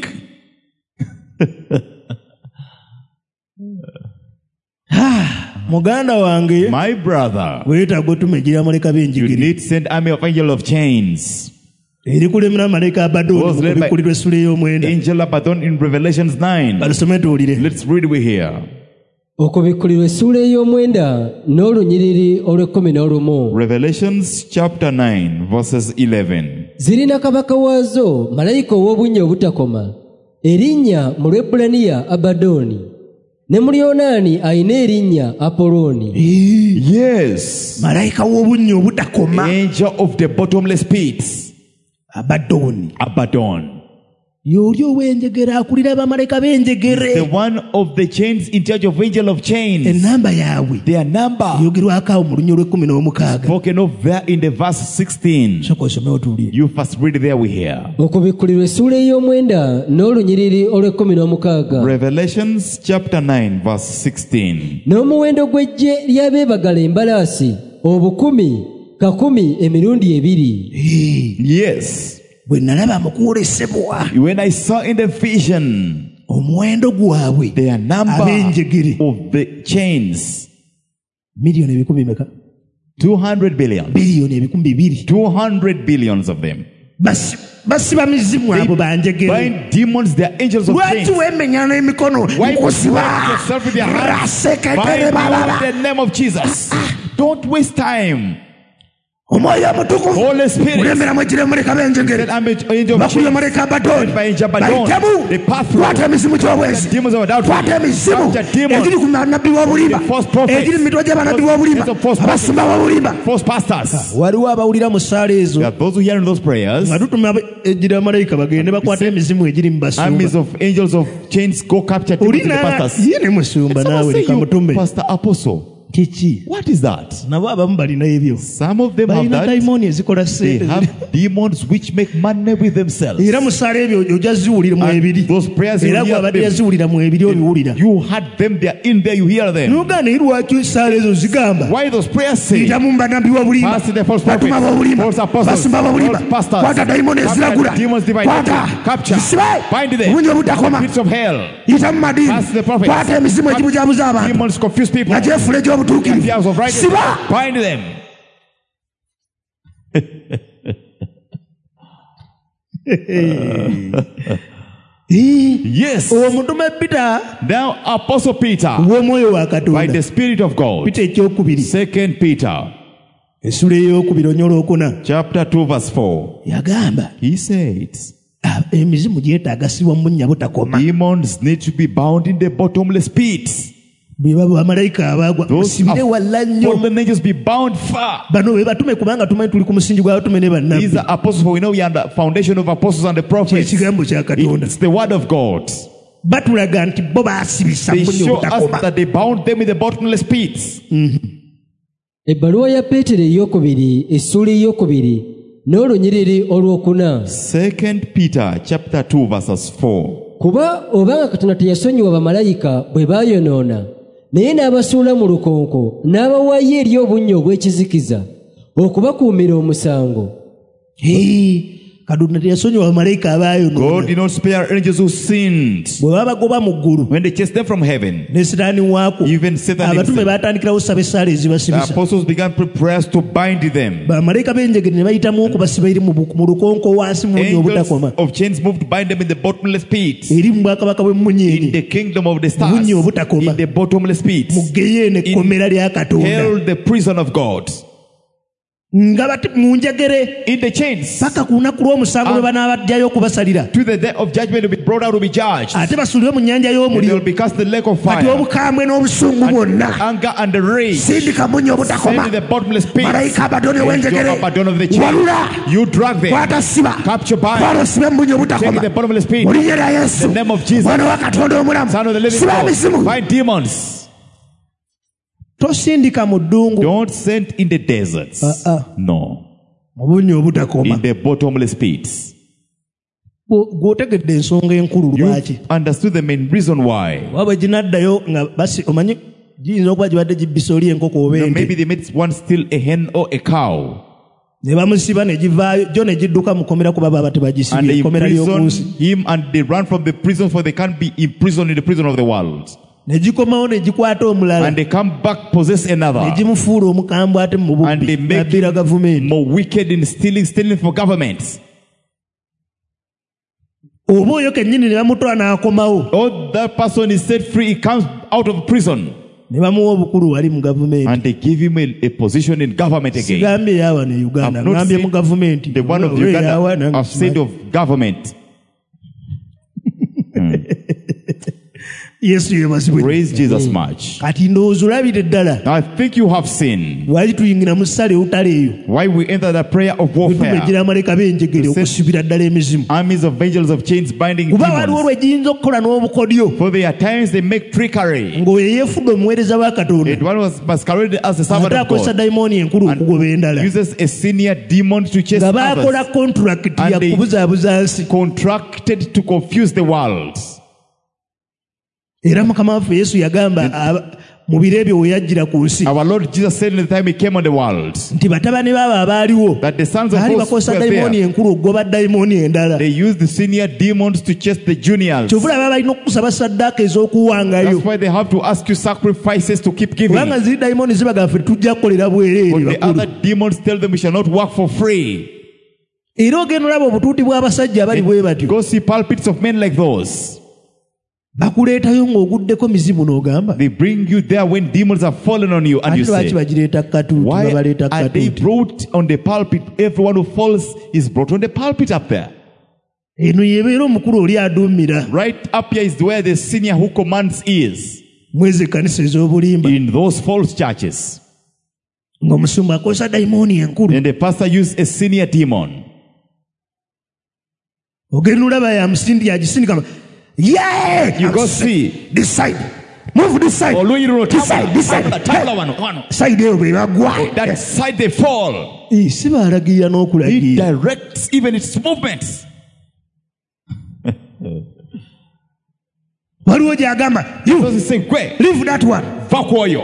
Muganda wange My brother, weetaaga otumegira malayika you b'enjigiri need to send army of angel of chains. eri kulemera malayika Abaddoni Was mu led by- kubikkulirwa essula ey'omwenda. Angel Abaddon in Revelations 9. Balusome tuwulire. Let's read we here. okubikkulirwa essuula ey'omwenda n'olunyiriri olw'11 Revelations chapter 9 verses 11. zirina kabaka waazo malayika ow'obunnya obutakoma erinnya mu lwebbulaniya Abaddoni ne mu lyonaani ayina erinnya Apoloni. Yes. Malayika w'obunnya obutakoma Angel of the bottomless pits. Abaddoni. Abaddon. Y'oli ow'enjegere akulira bamalayika The b'enjegere. one of the chains in charge of angel of chains. Ennamba yaabwe Their number. yogerwako awo mu lunya olw'16. Spoken of there in the verse 16. Sooka osome otuwulire. You first read there we hear. okubikkulirwa essuula ey'omwenda n'olunyiriri olw'16 Revelations chapter 9 verse 16. n'omuwendo gw'eggye ly'abeebagala embalaasi obukumi kakumi emirundi ebiri. Yes. Bwe nalaba mu kwolesebwa When I saw in the vision omuwendo gwabwe their number ab'enjegere of the chains, miliyoni ebikumi meka? 200 billion. Biliyoni ebikumi 200. 200 billions of them. Basiba mizimu abo banjegere. Bind demons, they are angels of chains. Lwaki weemenya n'emikono Why nkusiba? bind yourself with your hands? Raseketere Bind you balaba. in the name of Jesus. Don't waste time. omwoyo omutukuvu Holy Spirit. mulemberamu ekiremuleka b'enjegere Then I'm angel of bakuye change. muleka abadoni By angel Abaddon. bayitemu The pathway. kwata emizimu gy'obwezi Demons of doubt. kwata emizimu Capture demons. egiri ku bannabbi b'obulimba The false prophets. egiri mu mitwe gy'abannabbi b'obulimba False prophets. abasumba b'obulimba False pastors. waliwo abawulira mu ssaala ezo There are those who hear in those prayers. nga tutuma ejjira malayika bagende bakwata emizimu egiri mu basumba Armies of angels of chains go capture demons oli in the pastors. ye ne musumba Someone naawe say leka you, mutume Pastor Apostle. kiki What is that? nabo abamu balina ebyo Some of them have balina that. dayimooni ezikola They ssente have demons which make money with themselves. era mu ssaala ebyo ojja ziwulira mu And ebiri those prayers you era hear gwabadde them. yaziwulira mu ebiri obiwulira You heard them, they are in there, you hear them. nogaana eri lwaki essaala ezo zigamba Why those prayers say? yitamu mu bannabbi b'obulimba Pass the false prophets, batuma b'obulimba false apostles, basumba b'obulimba false pastors, kwata dayimooni eziragula capture demons divine, kwata capture, zisibe bind them, obungi obutakoma pits of hell, yita mu madiini pass the prophets, kwata emizimu egibujabuza abantu demons confuse people, nga gyefula egy'obutuukirivu fears of righteousness, siba bind them. Yes. omutume Peter Now Apostle Peter, w'omwoyo wa by katonda the Spirit of God, Peter ekyokubiri 2 Peter essula ey'okubiri onyola okuna chapter 2 verse 4, yagamba he said, emizimu gyetaagasibwa mu bunnya butakoma demons need to be bound in the bottomless pit. beba bamalayika abaagwa Those musibire walla are nnyo fallen angels be bound far. bano be batume kubanga tumanyi tuli ku musingi gw'abatume ne These bannabbi are apostles, for we know we are the foundation of apostles and the prophets. kyekigambo kya katonda It's the word of God. batulaga nti bo baasibisa mu They bunnya show us obutakoma that they bound them in the bottomless pits. ebbaluwa ya peetero eyokubiri essuula eyokubiri n'olunyiriri olwokuna 2 Peter chapter 2 verses 4. kuba obanga katonda teyasonyiwa bamalayika bwe baayonoona naye n'abasuula mu lukonko n'abawaayo eri obunnya obw'ekizikiza okubakuumira omusango. katonda teyasonyiwa bamalayika God abaayonoona did not spare angels who sinned. bwe babagoba mu ggulu When they chased them from heaven, ne sitaani waako even Satan abatume himself, baatandikirawo saba essaala the ezibasibisa apostles began prayers to bind them. bamalayika b'enjegere ne bayitamu okubasiba eri mu lukonko wansi mu bunnya Angels obutakoma of chains moved to bind them in the bottomless pit. eri mu bwakabaka In bw'emmunyeenye the kingdom of the stars. Bunnya obutakoma. In the bottomless pit. mu geyeene ekkomera lya katonda Hell, the prison of God. nga bati mu njegere In the chains. paka ku lunaku lw'omusango lwe banaabajjayo okubasalira To the day of judgment will be brought out to be judged. ate basuulibwe mu nnyanja And they y'omuliro will be cast in the lake of kati fire. obukambwe n'obusungu bwonna Anger and the rage. sindika bunnya Send obutakoma in the bottomless pit. malayika abadoni Angel ow'enjegere Abaddon of the chain. walula You drag them. kwata siba Capture bind. twala sibe mu bunnya Take in obutakoma the bottomless pit. mu linnya lya yesu In the name of Jesus. mwana wa katonda omulamu Son of the living siba God. emizimu Bind demons. tosindika mu ddungu Don't send in the deserts. No. mu bunnya obutakoma In the bottomless pits. gw'otegedde ensonga enkulu You lwaki understood the main reason why. waba ginaddayo nga omanyi giyinza okuba gibadde gibbisa oli enkoko oba Now, maybe ente they made one steal a hen or a cow. ne bamusiba ne givaayo gyo ne gidduka mu kkomera kuba baba And tebagisibye they ekkomera imprison ly'okunsi him and they run from the prison for they can't be imprisoned in the prison of the world. ne gikomawo ne gikwata omulala And they come back, possess ne another. gimufuula omukambwe ate mu And they bubbi make nabbira gavumenti more wicked in stealing for government. oba oyo kennyini ne bamutwala n'akomawo Or that person is set free, he comes out of prison. ne bamuwa obukulu wali mu gavumenti And they give him a position in government again. sigambye eyawa ne uganda I've not ngambye mu seen gavumenti The one of Oyo eyawa Uganda, nange I've said of government. yesu yebazibwe Praise Jesus much. kati ndowooza olabire ddala Now I think you have seen lwali tuyingira mu ssala ewutala eyo why we enter the prayer of warfare. wetumegira amaleka b'enjegere okusibira ddala emizimu Armies of angels of chains binding kuba waliwo demons. lwe giyinza okukola n'obukodyo For there are times they make trickery. ng'oyo yeefudde omuweereza wa katonda And one was masqueraded as the servant ate of akozesa God. dayimooni enkulu okugoba endala Uses a senior demon to chase nga baakola others. kontulakiti And ya they- kubuzaabuza nsi Contracted to confuse the world. era mukama waffe yesu yagamba mu biro ebyo we yajjira ku nsi Our Lord Jesus said in the time he came on the world nti batabani baabo abaaliwo that the sons of baali those who bakozesa were dayimooni there, enkulu okugoba dayimooni endala they used the senior demons to chase the juniors. kyovula baba balina okusaba saddaaka ez'okuwangayo That's why they have to ask you sacrifices to keep giving. kubanga ziri dayimooni zibaga ffe tujja kukolera bwereere But the bakulu other demons tell them we shall not work for free. era ogenda olaba obutuuti bw'abasajja abali bwe batyo Go see pulpits of men like those. bakuleetayo ng'oguddeko mizimu n'ogamba They bring you there when demons have fallen on you, and you ate lwaki say, bagireeta katuuti why babaleeta are they katuuti brought on the pulpit? Everyone who falls is brought on the pulpit up there. eno yebeera omukulu oli aduumira Right up here is where the senior who commands is. mwezi ekkanisa ez'obulimba In those false churches. ng'omusumba akozesa dayimooni enkulu And the pastor used a senior demon. ogenda olaba yamusindi yagisindika You go see. this side move this side this side this side side eyo bwe bagwa That side they fall. si baalagirira He n'okulagira directs even its movements. waliwo gy'agamba Because he's saying, "Kwe, leave that one vakwoyo."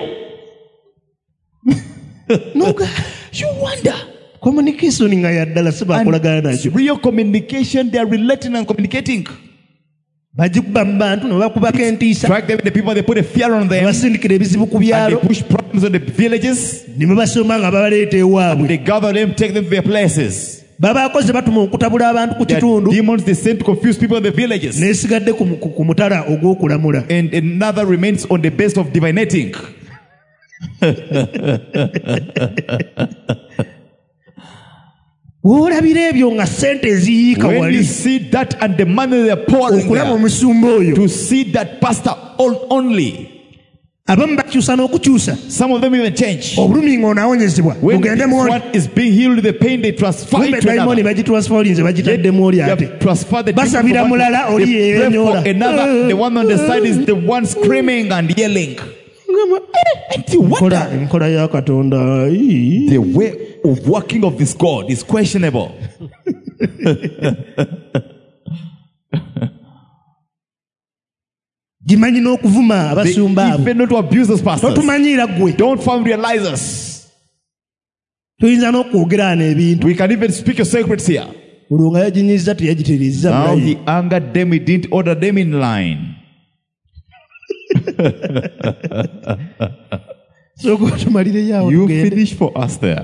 noga you wonder communication nga yaddala si bakolagana nakyo Real communication, they are relating and communicating. bagikuba mu bantu ne bakubako entiisa Strike them, the people, they put a fear on ne them. basindikira ebizibu ku And they byalo push problems on the villages. ne babasoma nga babaleeta ewaabwe They gather them, take them to their places. babakoze batuma okutabula abantu ku There are kitundu demons they send to confuse people in the villages. n'esigadde ku mutala ogw'okulamula And another remains on the base of divinating. woolabira ebyo nga sente eziyiika When you wali see that and the money they are pouring okulaba there, omusumba oyo to see that pastor only. abamu bakyusa n'okukyusa Some of them even change. obulumi ng'onaawonyezebwa When ogende this mwoli one is being healed, the pain they transfer kumbe it to dayimooni another. bagitransperinze bagitadde mwoli They ate have transferred the demon basabira from one mulala to- oli they pray for yenyoola another. The one on the side is the one screaming and yelling. And you wonder, enkola ya katonda ii. the way of working of this God is questionable. gimanyi n'okuvuma They abasumba abo even not to abuse those pastors. totumanyiira ggwe Don't familiarize us. tuyinza n'okwogerana ebintu We can even speak your secrets here. olwo nga yaginyiriza teyagitereeza Now bulayi he angered them, he didn't order them in line. sooka otumalireyo awo You tugende. finish for us there.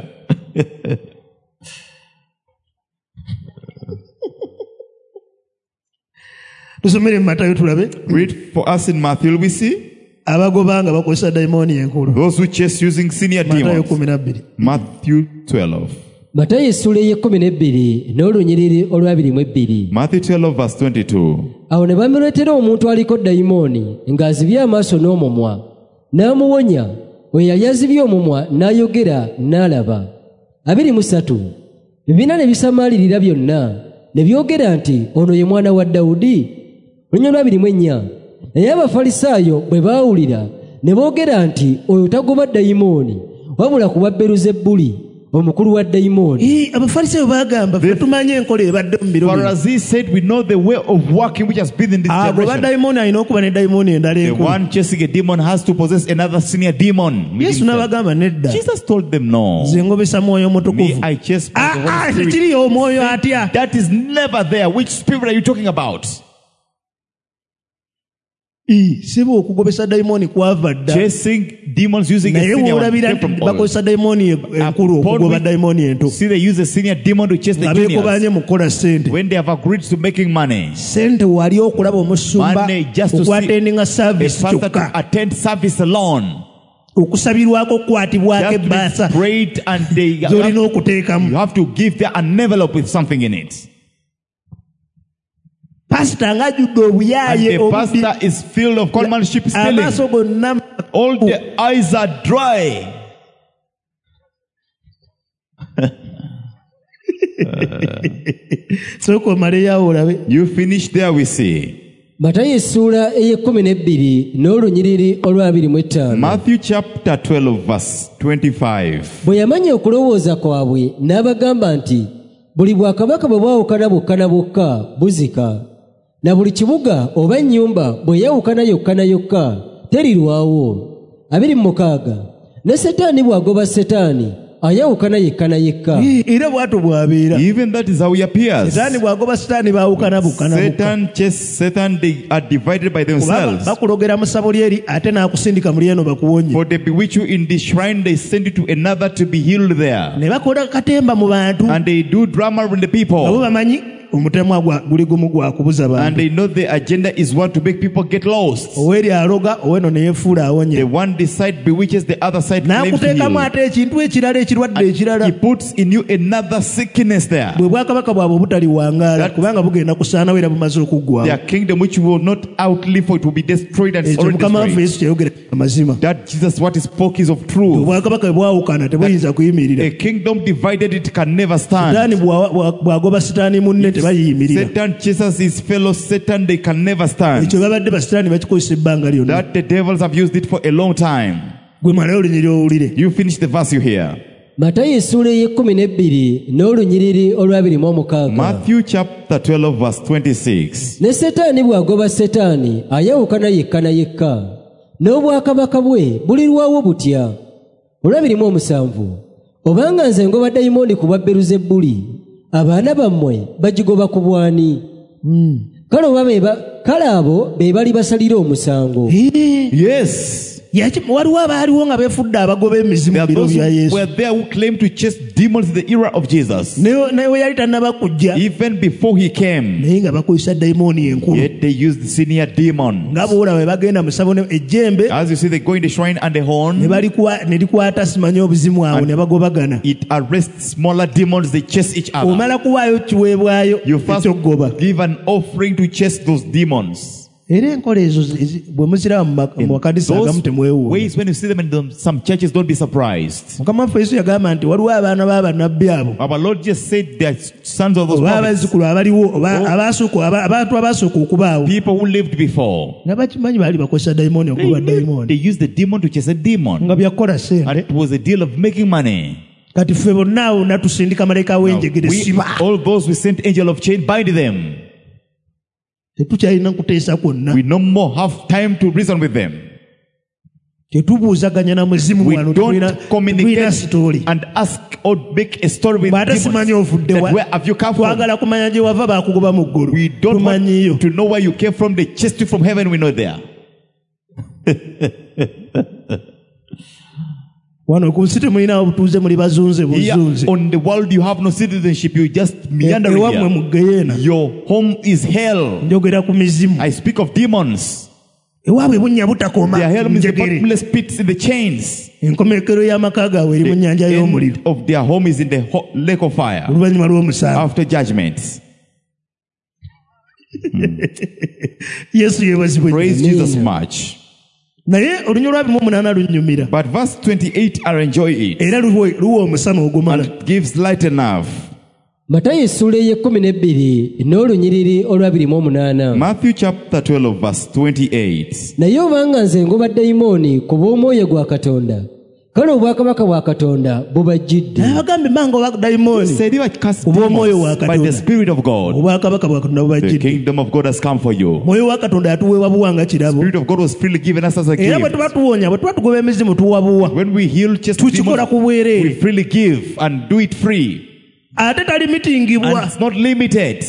tusomere mu matayo tulabe Read for us in Matthew, we see abagoba nga bakozesa dayimooni enkulu those who chase using senior matayo demons. 12 Matthew 12. matayo essula ey'e12 n'olunyiriri olw'22. Matthew 12 verse 22. awo ne bamuleetera omuntu aliko dayimooni ng'azibye amaaso n'omumwa n'amuwonya oyo yali azibye omumwa n'ayogera n'alaba. 23 ebibiina ne bisamaalirira byonna ne byogera nti ono ye mwana wa Dawudi. Olunyiriri 24 naye Abafalisaayo bwe baawulira ne boogera nti oyo tagoba dayimooni wabula kuba Beeruzebuli omukulu wa dayimooni. abafalisaayo baagamba ffe tumanyi enkola ebadde mu biro bino. Pharisees said, we know the way of working which has been in this abo generation. badayimooni alina okuba ne dayimooni endala The enkulu. one chasing a demon has to possess another senior demon. yesu n'abagamba nedda Jesus told them no. nze ngobesa mwoyo Me, mutukuvu I chase by the Holy Spirit. tekiriyo omwoyo atya That is never there. Which spirit are you talking about? siba okugobesa dayimooni kwava dda Chasing demons using a naye senior one woolabira came from nti old. bakozesa dayimooni enkulu Upon okugoba which- dayimooni ento See, they use a senior demon to chase the nga juniors. beekobanye mu kukola sente When they have agreed to making money, sente wali okulaba omusumba Money just to see okwatendinga a service pastor to kyokka attend service alone. okusabirwako okukwatibwako Just to ebbaasa be prayed and they z'olina you okuteekamu have to give there an envelope with something in it. pasita ng'ajjudde And obuyaaye the pastor is filled of conmanship stealing. amaaso gonna All the eyes are dry. sooka omaleyo awo olabe You finish there, we see. Matayo essula ey'e12 n'olunyiriri olw'25. Matthew chapter 12, verse 25. bwe yamanya okulowooza kwabwe n'abagamba nti buli bwakabaka bwe bwawukana bwokka buzika, na buli kibuga oba ennyumba bwe yawukana yokka terirwawo. 26 ne Setaani bw'agoba Setaani ayawukana yekka. era bw'atyo bw'abeera Even that is how he appears. setaani bw'agoba setaani baawukana bukka Satan chase Satan, they are divided by themselves. bakulogera mu ssabo lyeri ate n'akusindika mu lyeno bakuwonye For they bewitch you in the shrine, they send you to another to be healed there. ne bakola katemba mu bantu And they do drama with the nga bo people. bamanyi omutemwa guli gumu gwa kubuza And bantu they know the agenda is one to make people get lost. oweri aloga oweno ne yefuula The awonye one side bewitches, the other side claims to n'akuteekamu heal. ate ekintu ekirala ekirwadde He ekirala puts in you another sickness there. bwe bwakabaka bwabwe obutaliwangaala That- kubanga bugenda kusaanawo era bumaze okuggwawo Their kingdom which will not outlive, for it will be destroyed and it's ekyo already mukama waffe destroyed. yesu kyayogera amazima That Jesus, what he spoke is of truth. obwakabaka bwe bwawukana tebuyinza kuyimirira A kingdom divided, it can never stand. sitaani bw'agoba sitaani munne tebayiyimirira Satan chases his fellow Satan, they can never stand. ekyo babadde basitaani bakikozesa ebbanga lyonna That the devils have used it for a long time. gwe malayo olunyiri owulire You finish the verse you hear. matayo essuula ey'e12 n'olunyiriri olw'26. Matthew chapter 12 verse 26. ne setaani bw'agoba setaani ayawukana yekka na yekka n'obwakabaka bwe bulirwawo butya. olw'27 obanga nze ngoba dayimooni ku bwa Beruzebbuli abaana bammwe bagigoba ku bwani? kale abo be bali basalira omusango. Yes. waliwo abaaliwo nga beefudde abagoba emizimu There mu are biro those bya who yesu were there who claimed to chase demons in the era of Jesus. naye we yali tannaba kujja Even before he came, naye nga bakozesa dayimooni enkulu yet they used the senior demon. nga boolaba bwe bagenda mu ssabo ejjembe As you see, they go in the shrine and the ne horn. likwata simanyi obuzimu awo ne bagobagana It arrests smaller demons, they chase each other. omala kuwaayo kiweebwayo You first ekyokugoba give an offering to chase those demons. era enkola ezo bwe muziraba mu makanisa agamu Those temwewuunya ways, when you see them in some churches, don't be surprised. mukama waffe yesu yagamba nti waliwo abaana b'abannabbi abo Our Lord just said they are sons of those oba prophets. abazzukulu abaliwo oba abantu abasooka okubaawo People who lived before. nga bakimanyi baali bakozesa dayimooni okugoba dayimooni They used the demon to chase a demon. nga byakukola And sente it was a deal of making money. kati ffe bonna awo natusindika malayika Now, w'enjegere we, siba all those we sent angel of chain, bind them. tetukyalina kuteesa kwonna We no more have time to reason with them. tetubuuzaganya na muzimu We wano don't tulina communicate sitooli and ask or make a story with bw'ate simanyi demons. ovudde That wa where have you come from? twagala kumanya gye wava baakugoba mu ggulu We don't tumanyiyo want to know where you came from. They chased you from heaven. We know there. wano ku nsi temulinawo butuuze muli bazunze Here buzunze on the world, you have no citizenship. You just meandering ewammwe mu here. geyeena Your home is hell. njogera ku mizimu I speak of demons. ewaabwe bunnya butakoma Their hell means the njegere bottomless pits in the chains. enkomekero y'amaka gaabwe eri mu nnyanja y'omuliro End of their home is in the lake of fire oluvannyuma lw'omusango after judgment. yesu yeebazibwe Praise Jesus much. naye olunya lwa 28 lunnyumira But verse 28, I enjoy it. era luwa omusana ogumala And it gives light enough. matayo essuula ey'e12 n'olunyiriri olw'28. Matthew chapter 12, verse 28. naye obanga nze ngoba dayimooni ku bw'omwoyo gwa katonda kale obwakabaka bwa katonda bubajjidde. abagambe manga oba dayimooni Said you are cast Oba omwoyo wa demons by the Katonda. Spirit of God. obwakabaka bwa katonda The bubajjidde kingdom of God has come for you. mwoyo wa katonda yatuweebwa buwa nga kirabo Spirit of God was freely given us as a era bwe gift. tuba tuwonya bwe tuba tugoba emizimu tuwa buwa When we heal just tukikola demons, ku we bwereere freely give and do it free. ate talimitingibwa And it's not limited.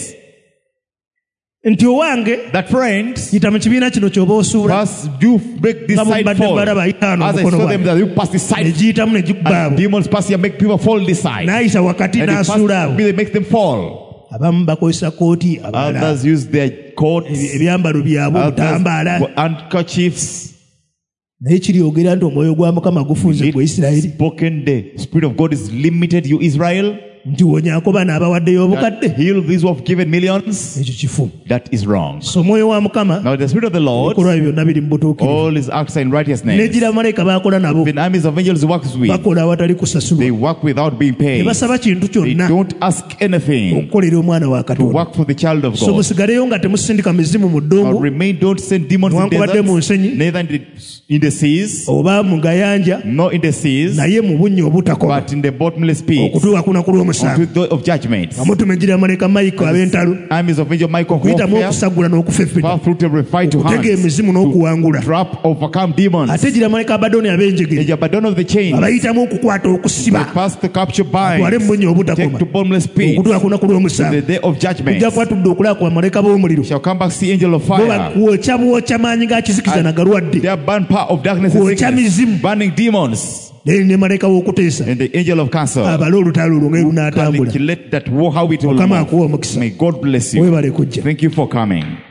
nti owange That friend, yita mu kibiina kino ky'oba osuula first you break this nga side mubadde fall. balaba itaano As I omukono saw them, gwange that you pass this ne side. giyitamu ne gikubaabo And demons pass here, make people fall this side. n'ayisa wakati And they pass, n'asuula abo they make them fall. abamu bakozesa kooti abalala Others use their coats, ebyambalo byabwe obutambaala others handkerchiefs. naye kiryogera nti omwoyo gwa mukama gufunze ku isirayiri Spoken, the Spirit of God is limited, you Israel. nti wonyaako bano abawaddeyo obukadde Heal these who have given millions. ekyo kifu That is wrong. so omwoyo wa mukama Now the Spirit of the Lord, ebikolwa bye byonna biri mu butuukirivu all his acts are in righteousness. negira bamalayika bakola nabo The armies of angels he works with, bakola awatali they kusasulwa work without being paid. tebasaba kintu They kyonna don't ask anything okukolera omwana wa to katonda work for the child of so God. musigaleyo nga temusindika mizimu mu Now ddungu remain, don't send demons in newankubadde mu deserts, nsenyi neither in the seas, oba mu gayanja nor in the seas, naye mu bunnya obutakoma but in the bottomless pits, okutuuka ku lunaku lw'omusango unto the of judgment. nga mutumenjera malayika mayiko ab'entalo Armies of angel Michael okuyitamu warfare, okusagula n'okufeffeta far through to fight to okutega hands, emizimu n'okuwangula trap, overcome demons. ate gira malayika abadoni ab'enjegere The Abaddon of the chains, abayitamu okukwata okusiba they pass the capture atwale mu binds, bunnya take obutakoma to bottomless pits, okutuuka ku lunaku to lw'omusango the day of judgment. kujja kwatudde okulaba ku bamalayika b'omuliro Shall come back, see angel of bo fire. bwokya maanyi ga kizikiza nagalwadde Their burn power of darkness kwokya and sickness, mizimu burning demons. ne malayika w'okuteesa and the angel of counsel. abale olutalo olwo nga lunaatambula. Calculate that how it will Mukama move. akuwe omukisa. May God bless you. Weebale kujja. Thank you for coming.